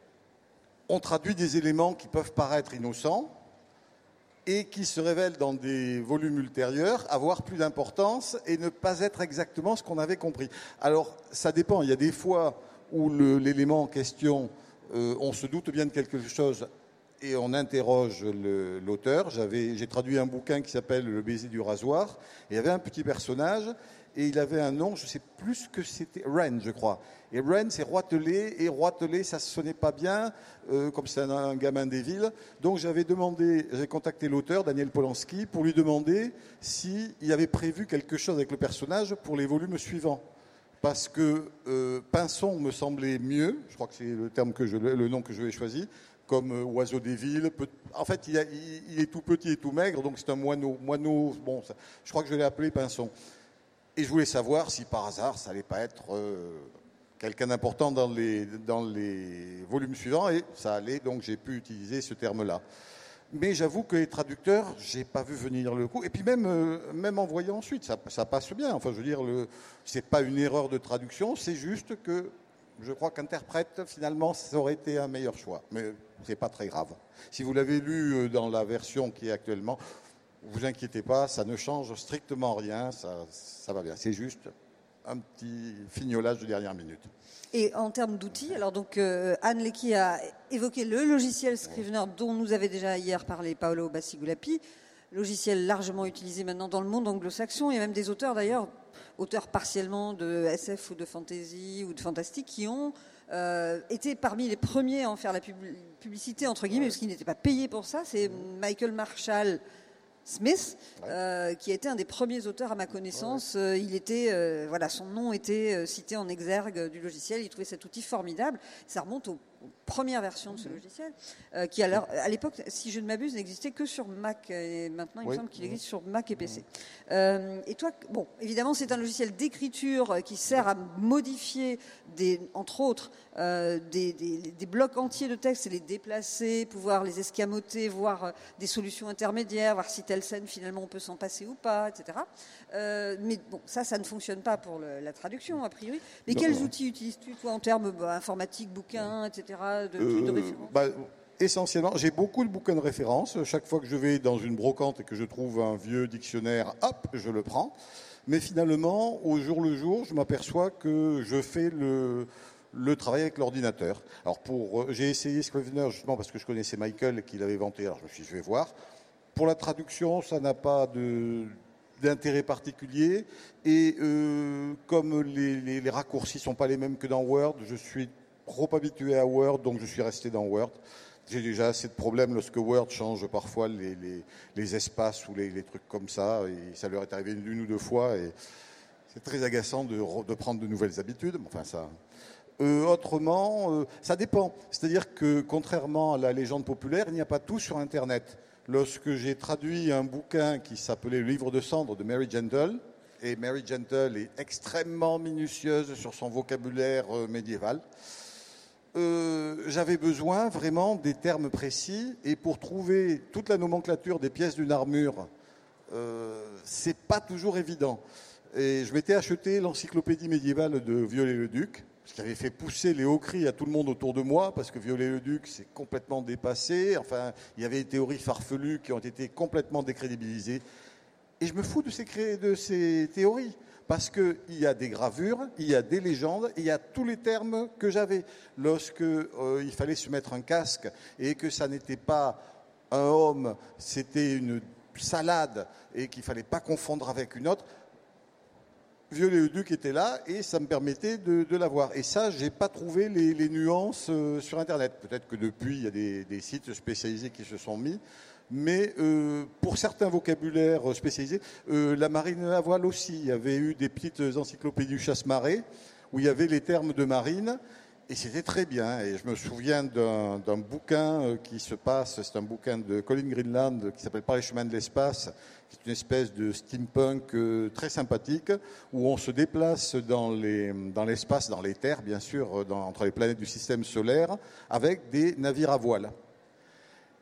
on traduit des éléments qui peuvent paraître innocents et qui se révèlent dans des volumes ultérieurs avoir plus d'importance et ne pas être exactement ce qu'on avait compris. Alors, ça dépend. Il y a des fois où le- l'élément en question, euh, on se doute bien de quelque chose et on interroge le- l'auteur. J'avais, j'ai traduit un bouquin qui s'appelle Le baiser du rasoir. Et il y avait un petit personnage et il avait un nom, je ne sais plus ce que c'était, Ren, je crois. Et Ren, c'est Roitelet, et Roitelet, ça ne sonnait pas bien, euh, comme c'est un, un gamin des villes. Donc j'avais demandé, j'ai contacté l'auteur, Daniel Polanski, pour lui demander s'il avait prévu quelque chose avec le personnage pour les volumes suivants. Parce que euh, Pinson me semblait mieux, je crois que c'est le terme que je, le nom que je vais choisi, comme euh, oiseau des villes. Peut- en fait, il, a- il- il est tout petit et tout maigre, donc c'est un moineau. Moineau, bon, ça- je crois que je l'ai appelé Pinson. Et je voulais savoir si par hasard, ça allait pas être euh, quelqu'un d'important dans les, dans les volumes suivants, et ça allait, donc j'ai pu utiliser ce terme-là. Mais j'avoue que les traducteurs, j'ai pas vu venir le coup. Et puis même, euh, même en voyant ensuite, ça, ça passe bien. Enfin, je veux dire, le, c'est pas une erreur de traduction, c'est juste que je crois qu'interprète, finalement, ça aurait été un meilleur choix. Mais c'est pas très grave. Si vous l'avez lu euh, dans la version qui est actuellement, vous inquiétez pas, ça ne change strictement rien, ça, ça va bien. C'est juste un petit fignolage de dernière minute. Et en termes d'outils, alors donc euh, Anne Leckie a évoqué le logiciel Scrivener dont nous avait déjà hier parlé Paolo Basigulapi, logiciel largement utilisé maintenant dans le monde anglo-saxon. Il y a même des auteurs d'ailleurs, auteurs partiellement de S F ou de fantasy ou de fantastique, qui ont euh, été parmi les premiers à en faire la pub- publicité, entre guillemets, parce qu'ils n'étaient pas payés pour ça. C'est Michael Marshall Smith, euh, qui était un des premiers auteurs à ma connaissance. Euh, il était, euh, voilà, son nom était euh, cité en exergue du logiciel. Il trouvait cet outil formidable. Ça remonte aux, aux premières versions de ce logiciel, euh, qui alors, à l'époque, si je ne m'abuse, n'existait que sur Mac. Et maintenant, il Oui. me semble qu'il existe sur Mac et P C. Euh, et toi, bon, évidemment, c'est un logiciel d'écriture euh, qui sert à modifier, des, entre autres, euh, des, des, des blocs entiers de texte et les déplacer, pouvoir les escamoter, voir euh, des solutions intermédiaires, voir si telle scène finalement on peut s'en passer ou pas, et cetera. Euh, mais bon, ça, ça ne fonctionne pas pour le, la traduction a priori. Mais Non, quels non. outils utilises-tu toi en termes bah, informatiques, bouquins, et cetera, de, Euh, de référence? bah, essentiellement, j'ai beaucoup de bouquins de référence. Chaque fois que je vais dans une brocante et que je trouve un vieux dictionnaire, hop, je le prends. Mais finalement, au jour le jour, je m'aperçois que je fais le, le travail avec l'ordinateur. Alors, pour, euh, j'ai essayé Scrivener justement parce que je connaissais Michael et qu'il avait inventé. Alors, je me suis dit, je vais voir. Pour la traduction, ça n'a pas de, d'intérêt particulier. Et euh, comme les, les, les raccourcis sont pas les mêmes que dans Word, je suis trop habitué à Word, donc je suis resté dans Word. J'ai déjà assez de problèmes lorsque Word change parfois les, les, les espaces ou les, les trucs comme ça. Et ça leur est arrivé une ou deux fois. Et c'est très agaçant de, re- de prendre de nouvelles habitudes. Enfin, ça. Euh, autrement, euh, ça dépend. C'est-à-dire que, contrairement à la légende populaire, il n'y a pas tout sur Internet. Lorsque j'ai traduit un bouquin qui s'appelait Le livre de cendres de Mary Gentle, et Mary Gentle est extrêmement minutieuse sur son vocabulaire euh, médiéval, euh, j'avais besoin vraiment des termes précis, et pour trouver toute la nomenclature des pièces d'une armure, euh, c'est pas toujours évident. Et je m'étais acheté l'encyclopédie médiévale de Viollet-le-Duc, ce qui avait fait pousser les hauts cris à tout le monde autour de moi, parce que Viollet-le-Duc s'est complètement dépassé. Enfin, il y avait des théories farfelues qui ont été complètement décrédibilisées. Et je me fous de ces, cré- de ces théories, parce qu'il y a des gravures, il y a des légendes, il y a tous les termes que j'avais. Lorsque euh, il fallait se mettre un casque et que ça n'était pas un homme, c'était une salade et qu'il ne fallait pas confondre avec une autre, Viollet-le-Duc était là et ça me permettait de, de l'avoir. Et ça, j'ai pas trouvé les, les nuances euh, sur Internet. Peut-être que depuis, il y a des, des sites spécialisés qui se sont mis. Mais euh, pour certains vocabulaires spécialisés, euh, la marine à voile aussi. Il y avait eu des petites encyclopédies chasse-marée où il y avait les termes de marine. Et c'était très bien. Et je me souviens d'un, d'un bouquin qui se passe, c'est un bouquin de Colin Greenland qui s'appelle Par les chemins de l'espace, qui est une espèce de steampunk très sympathique, où on se déplace dans, les, dans l'espace, dans les terres, bien sûr, dans, entre les planètes du système solaire, avec des navires à voile.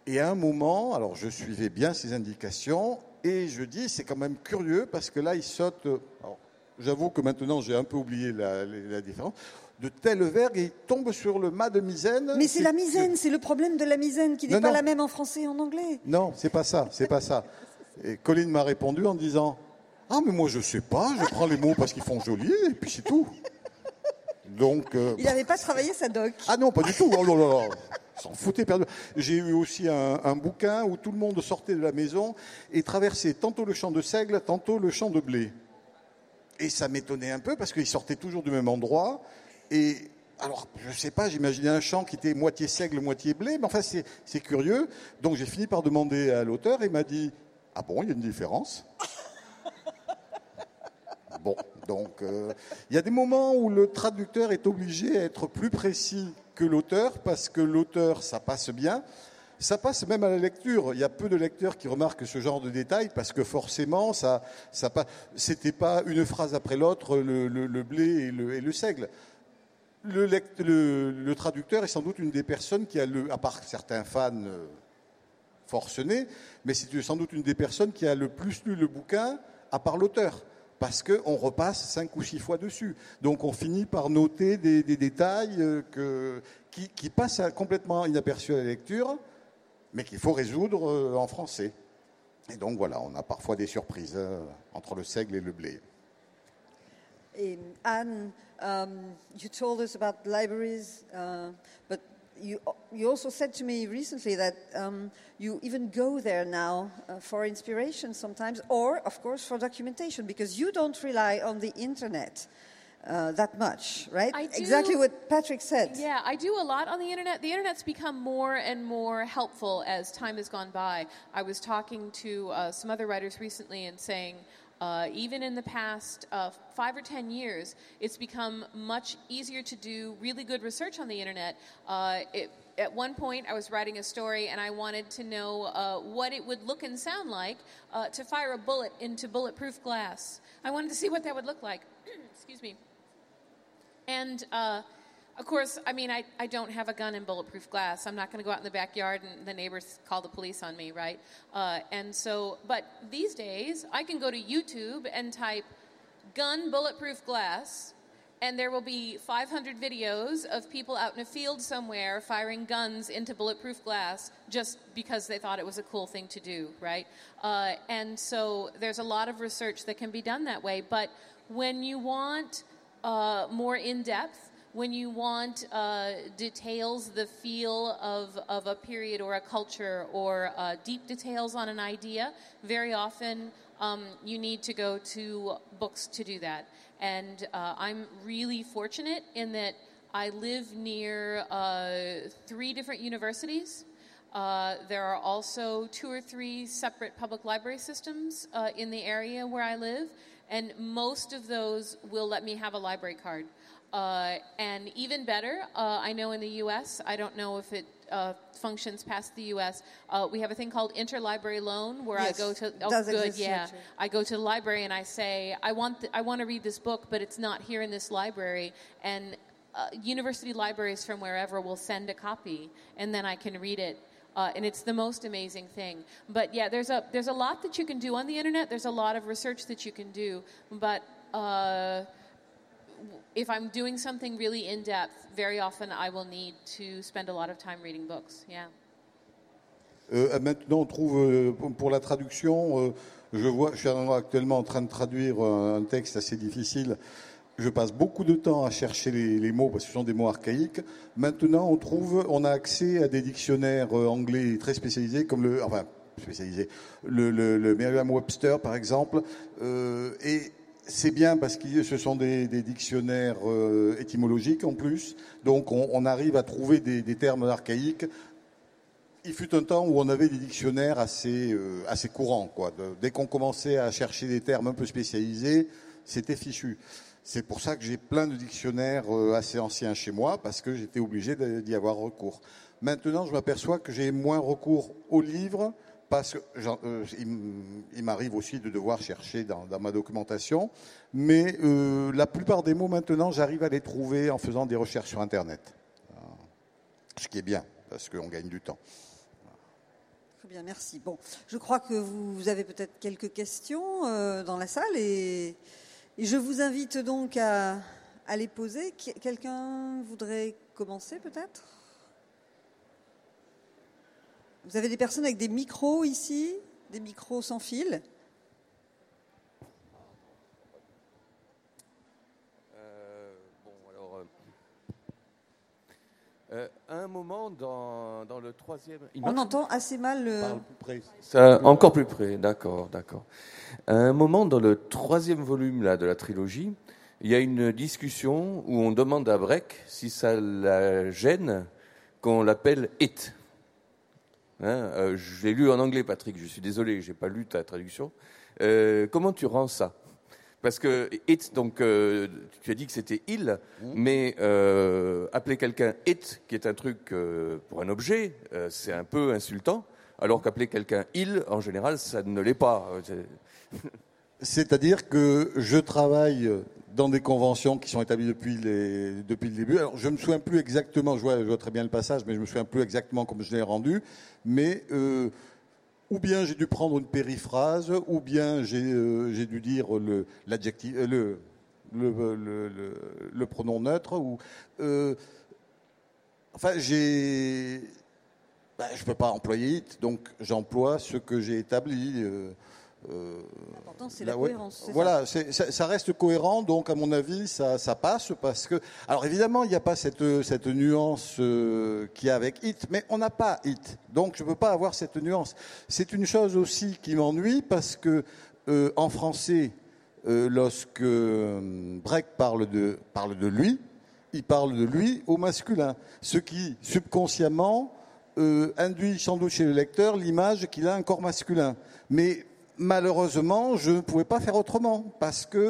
Et à un moment, alors je suivais bien ses indications, et je dis, c'est quand même curieux, parce que là, il saute... Alors, j'avoue que maintenant, j'ai un peu oublié la, la, la différence. De telle vergue, et il tombe sur le mât de misaine. Mais c'est, c'est la misaine, c'est le problème de la misaine, qui n'est non, pas non. la même en français et en anglais. Non, c'est pas ça, c'est pas ça. Et Colline m'a répondu en disant, ah, mais moi, je sais pas, je prends les mots parce qu'ils font joli, et puis c'est tout. Donc, euh, il n'avait pas travaillé sa doc. Ah non, pas du tout. Oh là là là. S'en foutait perdu. J'ai eu aussi un, un bouquin où tout le monde sortait de la maison et traversait tantôt le champ de seigle, tantôt le champ de blé. Et ça m'étonnait un peu parce qu'ils sortaient toujours du même endroit. Et alors, je ne sais pas, j'imaginais un champ qui était moitié seigle, moitié blé, mais enfin, c'est, c'est curieux. Donc, j'ai fini par demander à l'auteur et il m'a dit, ah bon, il y a une différence ? Bon, donc, euh, il y a des moments où le traducteur est obligé à être plus précis que l'auteur, parce que l'auteur, ça passe bien. Ça passe même à la lecture. Il y a peu de lecteurs qui remarquent ce genre de détails, parce que forcément, ça, ça pas, c'était pas une phrase après l'autre, le, le, le blé et le, et le seigle. Le, lect, le, le traducteur est sans doute une des personnes qui a, le, à part certains fans euh, forcenés, mais c'est sans doute une des personnes qui a le plus lu le bouquin, à part l'auteur. Parce qu'on repasse cinq ou six fois dessus. Donc on finit par noter des, des détails que, qui, qui passent complètement inaperçus à la lecture, mais qu'il faut résoudre en français. Et donc voilà, on a parfois des surprises entre le seigle et le blé. Et Anne, um, you told us about libraries, uh, but you, you also said to me recently that um, you even go there now uh, for inspiration sometimes, or, of course, for documentation, because you don't rely on the internet uh, that much, right? I do, exactly what Patrick said. Yeah, I do a lot on the internet. The internet's become more and more helpful as time has gone by. I was talking to uh, some other writers recently and saying, Uh, even in the past uh, five or ten years, it's become much easier to do really good research on the internet. Uh, it, at one point, I was writing a story, and I wanted to know uh, what it would look and sound like uh, to fire a bullet into bulletproof glass. I wanted to see what that would look like. Excuse me. And uh, of course, I mean, I, I don't have a gun in bulletproof glass. I'm not going to go out in the backyard and the neighbors call the police on me, right? Uh, and so, but these days, I can go to YouTube and type gun bulletproof glass, and there will be five hundred videos of people out in a field somewhere firing guns into bulletproof glass just because they thought it was a cool thing to do, right? Uh, and so there's a lot of research that can be done that way. But when you want uh, more in-depth, when you want uh, details, the feel of, of a period or a culture, or uh, deep details on an idea, very often um, you need to go to books to do that. And uh, I'm really fortunate in that I live near uh, three different universities. Uh, there are also two or three separate public library systems uh, in the area where I live, and most of those will let me have a library card. Uh, and even better, uh, I know in the U S, I don't know if it uh, functions past the U S, uh, we have a thing called interlibrary loan, where yes, I go to, oh does good, exist yeah, here, I go to the library and I say, I want, th- I want to read this book, but it's not here in this library, and uh, university libraries from wherever will send a copy, and then I can read it. Uh, and it's the most amazing thing. But yeah, there's a there's a lot that you can do on the internet. There's a lot of research that you can do. But uh, if I'm doing something really in depth, very often I will need to spend a lot of time reading books. Yeah. Euh, maintenant, on trouve euh, pour la traduction, euh, je vois, je suis actuellement en train de traduire un texte assez difficile. Je passe beaucoup de temps à chercher les, les mots parce que ce sont des mots archaïques. Maintenant, on trouve, on a accès à des dictionnaires anglais très spécialisés, comme le, enfin spécialisé, le, le, le Merriam-Webster par exemple. Euh, et c'est bien parce que ce sont des, des dictionnaires euh, étymologiques en plus. Donc, on, on arrive à trouver des, des termes archaïques. Il fut un temps où on avait des dictionnaires assez, euh, assez courants, quoi. De, dès qu'on commençait à chercher des termes un peu spécialisés, c'était fichu. C'est pour ça que j'ai plein de dictionnaires assez anciens chez moi, parce que j'étais obligé d'y avoir recours. Maintenant, je m'aperçois que j'ai moins recours aux livres, parce que euh, il m'arrive aussi de devoir chercher dans, dans ma documentation, mais euh, la plupart des mots maintenant, j'arrive à les trouver en faisant des recherches sur Internet. Ce qui est bien, parce qu'on gagne du temps. Très bien, merci. Bon, je crois que vous avez peut-être quelques questions euh, dans la salle et, et je vous invite donc à, à les poser. Quelqu'un voudrait commencer peut-être ? Vous avez des personnes avec des micros ici, des micros sans fil ? euh, Bon, alors... Euh, euh, à un moment dans, dans le troisième... Il On entend assez mal le... Parle plus près. Ça, encore plus près, d'accord, d'accord. À un moment dans le troisième volume là, de la trilogie, il y a une discussion où on demande à Breck si ça la gêne qu'on l'appelle « it ». Hein, euh, je l'ai lu en anglais, Patrick, je suis désolé, je n'ai pas lu ta traduction. Euh, comment tu rends ça ? Parce que « it », donc, euh, tu as dit que c'était « il mmh. », mais euh, appeler quelqu'un « it », qui est un truc euh, pour un objet, euh, c'est un peu insultant, alors qu'appeler quelqu'un « il », en général, ça ne l'est pas. C'est-à-dire que je travaille dans des conventions qui sont établies depuis, les, depuis le début. Alors, je ne me souviens plus exactement, je vois, je vois très bien le passage, mais je ne me souviens plus exactement comment je l'ai rendu. Mais euh, ou bien j'ai dû prendre une périphrase, ou bien j'ai, euh, j'ai dû dire le, l'adjectif, le, le, le, le, le pronom neutre. Ou, euh, enfin, j'ai... Ben, je ne peux pas employer it, donc j'emploie ce que j'ai établi. Euh, Euh, L'important, c'est la là, cohérence. Ouais, voilà, c'est, ça, ça reste cohérent, donc à mon avis, ça, ça passe parce que. Alors évidemment, il n'y a pas cette, cette nuance euh, qu'il y a avec it, mais on n'a pas it, donc je ne peux pas avoir cette nuance. C'est une chose aussi qui m'ennuie parce que euh, en français, euh, lorsque euh, Breck parle de, parle de lui, il parle de lui au masculin, ce qui subconsciemment euh, induit sans doute chez le lecteur l'image qu'il a un corps masculin, mais malheureusement, je ne pouvais pas faire autrement parce que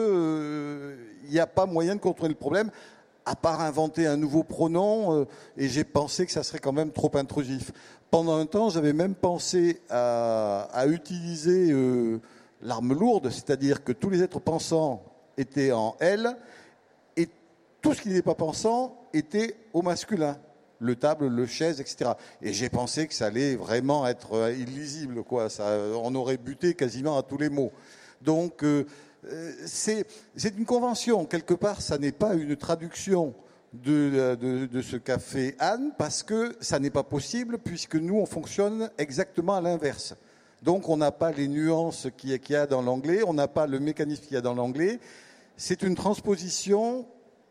il euh, n'y a pas moyen de contourner le problème à part inventer un nouveau pronom euh, et j'ai pensé que ça serait quand même trop intrusif. Pendant un temps, j'avais même pensé à, à utiliser euh, l'arme lourde, c'est-à-dire que tous les êtres pensants étaient en elle et tout ce qui n'est pas pensant était au masculin. Le table, le chaise, et cetera. Et j'ai pensé que ça allait vraiment être illisible, quoi. Ça, on aurait buté quasiment à tous les mots. Donc, euh, c'est, c'est une convention. Quelque part, ça n'est pas une traduction de, de, de ce qu'a fait Anne, parce que ça n'est pas possible, puisque nous, on fonctionne exactement à l'inverse. Donc, on n'a pas les nuances qu'il y a, qu'il y a dans l'anglais, on n'a pas le mécanisme qu'il y a dans l'anglais. C'est une transposition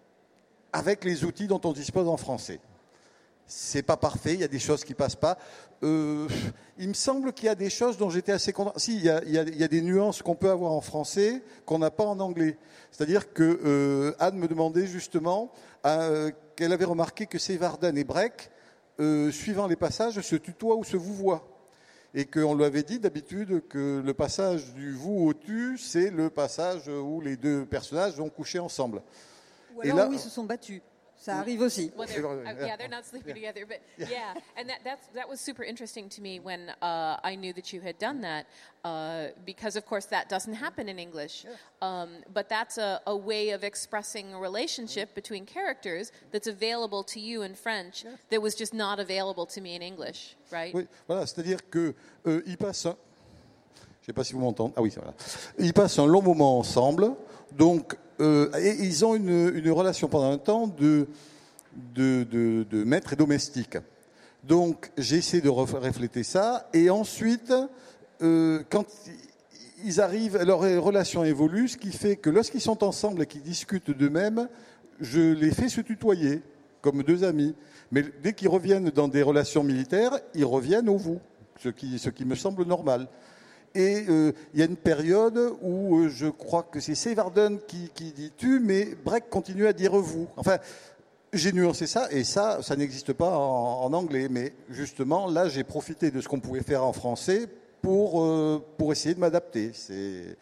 avec les outils dont on dispose en français. C'est pas parfait, il y a des choses qui passent pas. Euh, il me semble qu'il y a des choses dont j'étais assez content. Si, il y a, il y a, il y a des nuances qu'on peut avoir en français qu'on n'a pas en anglais. C'est-à-dire que euh, Anne me demandait justement euh, qu'elle avait remarqué que Seyvarden et Breck, euh, suivant les passages, se tutoient ou se vouvoient. Et qu'on lui avait dit d'habitude que le passage du vous au tu, c'est le passage où les deux personnages ont couché ensemble. Ou alors, et là, oui, ils se sont battus. Ça arrive aussi. Well, they're, uh, yeah, they're not sleeping together, but yeah, and that that's, that was super interesting to me when uh, I knew that you had done that, uh, because of course that doesn't happen in English, um, but that's a, a way of expressing a relationship between characters that's available to you in French that was just not available to me in English, right? Oui, voilà, c'est-à-dire que euh, ils passent, un... je sais pas si vous m'entendez, ah oui, voilà, ils passent un long moment ensemble, donc. Euh, et ils ont une, une relation pendant un temps de, de, de, de maître et domestique. Donc j'ai essayé de refléter ça. Et ensuite, euh, quand ils arrivent, leur relation évolue, ce qui fait que lorsqu'ils sont ensemble et qu'ils discutent d'eux-mêmes, je les fais se tutoyer, comme deux amis. Mais dès qu'ils reviennent dans des relations militaires, ils reviennent au vous, ce qui, ce qui me semble normal. Et euh, il y a une période où euh, je crois que c'est Seyvarden qui, qui dit tu, mais Breck continue à dire vous. Enfin, j'ai nuancé ça, et ça, ça n'existe pas en, en anglais. Mais justement, là, j'ai profité de ce qu'on pouvait faire en français pour, euh, pour essayer de m'adapter. C'est,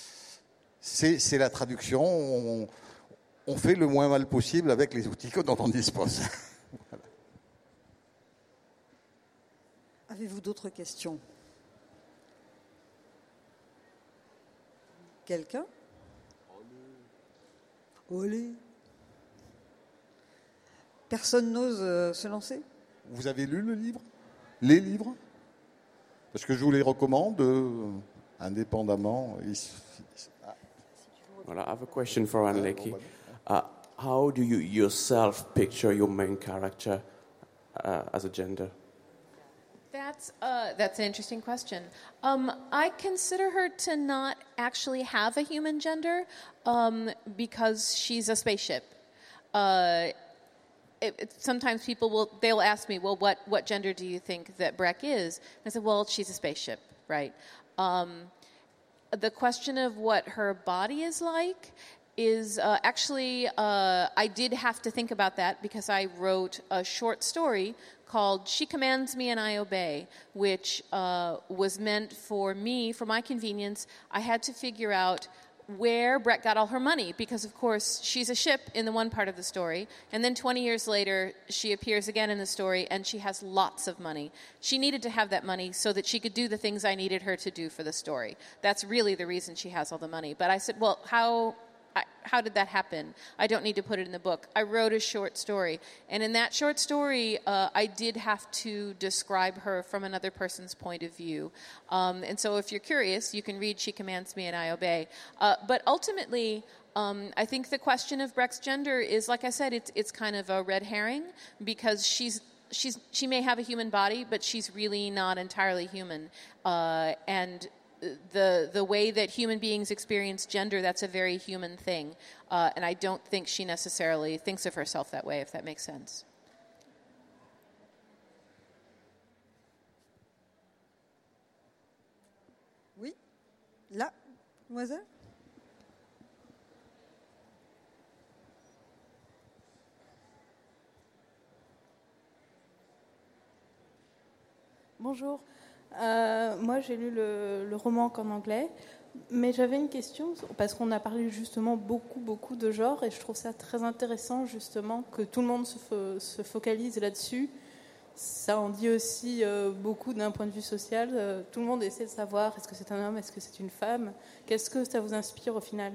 c'est, c'est la traduction. On, on fait le moins mal possible avec les outils dont on dispose. Voilà. Avez-vous d'autres questions ? Quelqu'un ? Olé. Personne n'ose euh, se lancer ? Vous avez lu le livre ? Les livres ? Parce que je vous les recommande euh, indépendamment. Well, I have a question for Anneleke. Uh, how do you yourself picture your main character uh, as a gender? That's uh, that's an interesting question. Um, I consider her to not actually have a human gender um, because she's a spaceship. Uh, it, it, sometimes people will they'll ask me, well, what what gender do you think that Breck is? And I said, well, she's a spaceship, right? Um, the question of what her body is like is uh, actually, uh, I did have to think about that because I wrote a short story called She Commands Me and I Obey, which uh, was meant for me, for my convenience. I had to figure out where Breck got all her money because, of course, she's a ship in the one part of the story, and then twenty years later, she appears again in the story, and she has lots of money. She needed to have that money so that she could do the things I needed her to do for the story. That's really the reason she has all the money. But I said, well, how... I, how did that happen? I don't need to put it in the book. I wrote a short story. And in that short story, uh, I did have to describe her from another person's point of view. Um, and so if you're curious, you can read She Commands Me and I Obey. Uh, but ultimately, um, I think the question of Breck's gender is, like I said, it's, it's kind of a red herring because she's she's she may have a human body, but she's really not entirely human. Uh, and the the way that human beings experience gender, that's a very human thing. Uh, and I don't think she necessarily thinks of herself that way, if that makes sense. Oui, là, mademoiselle. Bonjour. Euh, moi, j'ai lu le, le roman qu'en anglais, mais j'avais une question, parce qu'on a parlé justement beaucoup, beaucoup de genres, et je trouve ça très intéressant, justement, que tout le monde se, fo- se focalise là-dessus. Ça en dit aussi euh, beaucoup d'un point de vue social. Euh, tout le monde essaie de savoir, est-ce que c'est un homme, est-ce que c'est une femme? Qu'est-ce que ça vous inspire au final?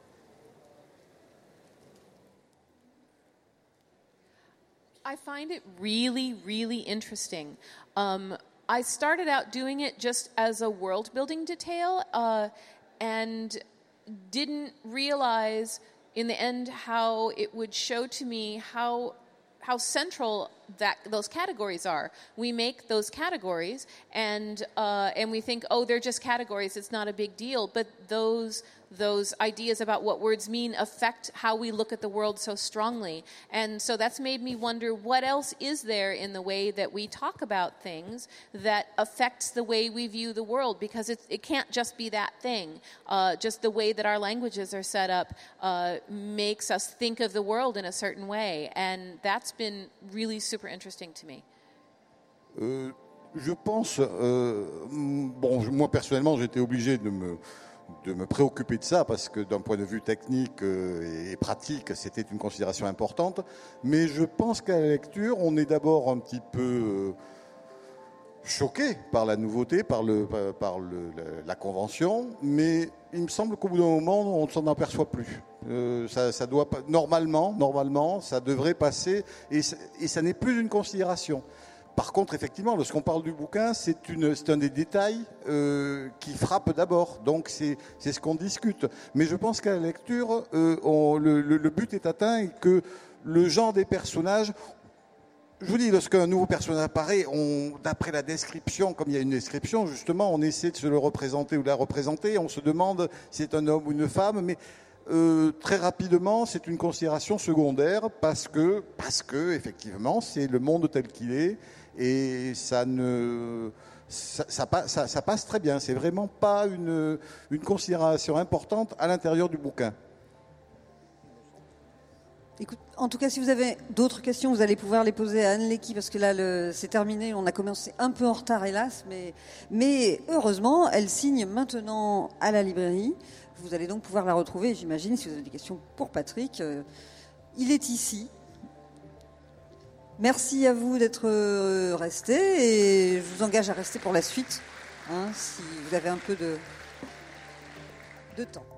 I find it really, really interesting. Um, I started out doing it just as a world-building detail uh, and didn't realize in the end how it would show to me how how central that those categories are. We make those categories and uh, and we think, oh, they're just categories, it's not a big deal. But those those ideas about what words mean affect how we look at the world so strongly. And so that's made me wonder, what else is there in the way that we talk about things that affects the way we view the world? Because it, it can't just be that thing. Uh, just the way that our languages are set up uh, makes us think of the world in a certain way. And that's been really super interesting to me. Euh, je pense, euh, bon, moi personnellement, j'étais obligé de me de me préoccuper de ça parce que d'un point de vue technique et pratique, c'était une considération importante. Mais je pense qu'à la lecture, on est d'abord un petit peu choqué par la nouveauté, par, le, par le, la convention, mais il me semble qu'au bout d'un moment, on ne s'en aperçoit plus. Euh, ça, ça doit pas, normalement, normalement, ça devrait passer et, et ça n'est plus une considération. Par contre, effectivement, lorsqu'on parle du bouquin, c'est, une, c'est un des détails euh, qui frappe d'abord. Donc, c'est, c'est ce qu'on discute. Mais je pense qu'à la lecture, euh, on, le, le, le but est atteint et que le genre des personnages... Je vous dis, lorsqu'un nouveau personnage apparaît, on, d'après la description, comme il y a une description, justement, on essaie de se le représenter ou de la représenter. On se demande si c'est un homme ou une femme, mais... Euh, très rapidement, c'est une considération secondaire parce que, parce que, effectivement, c'est le monde tel qu'il est et ça ne, ça, ça, ça, ça passe très bien. C'est vraiment pas une, une considération importante à l'intérieur du bouquin. Écoute, en tout cas, si vous avez d'autres questions, vous allez pouvoir les poser à Anneleke parce que là, le, c'est terminé. On a commencé un peu en retard, hélas, mais, mais heureusement, elle signe maintenant à la librairie. Vous allez donc pouvoir la retrouver, j'imagine, si vous avez des questions pour Patrick. Euh, il est ici. Merci à vous d'être euh, restés et je vous engage à rester pour la suite, hein, si vous avez un peu de, de temps.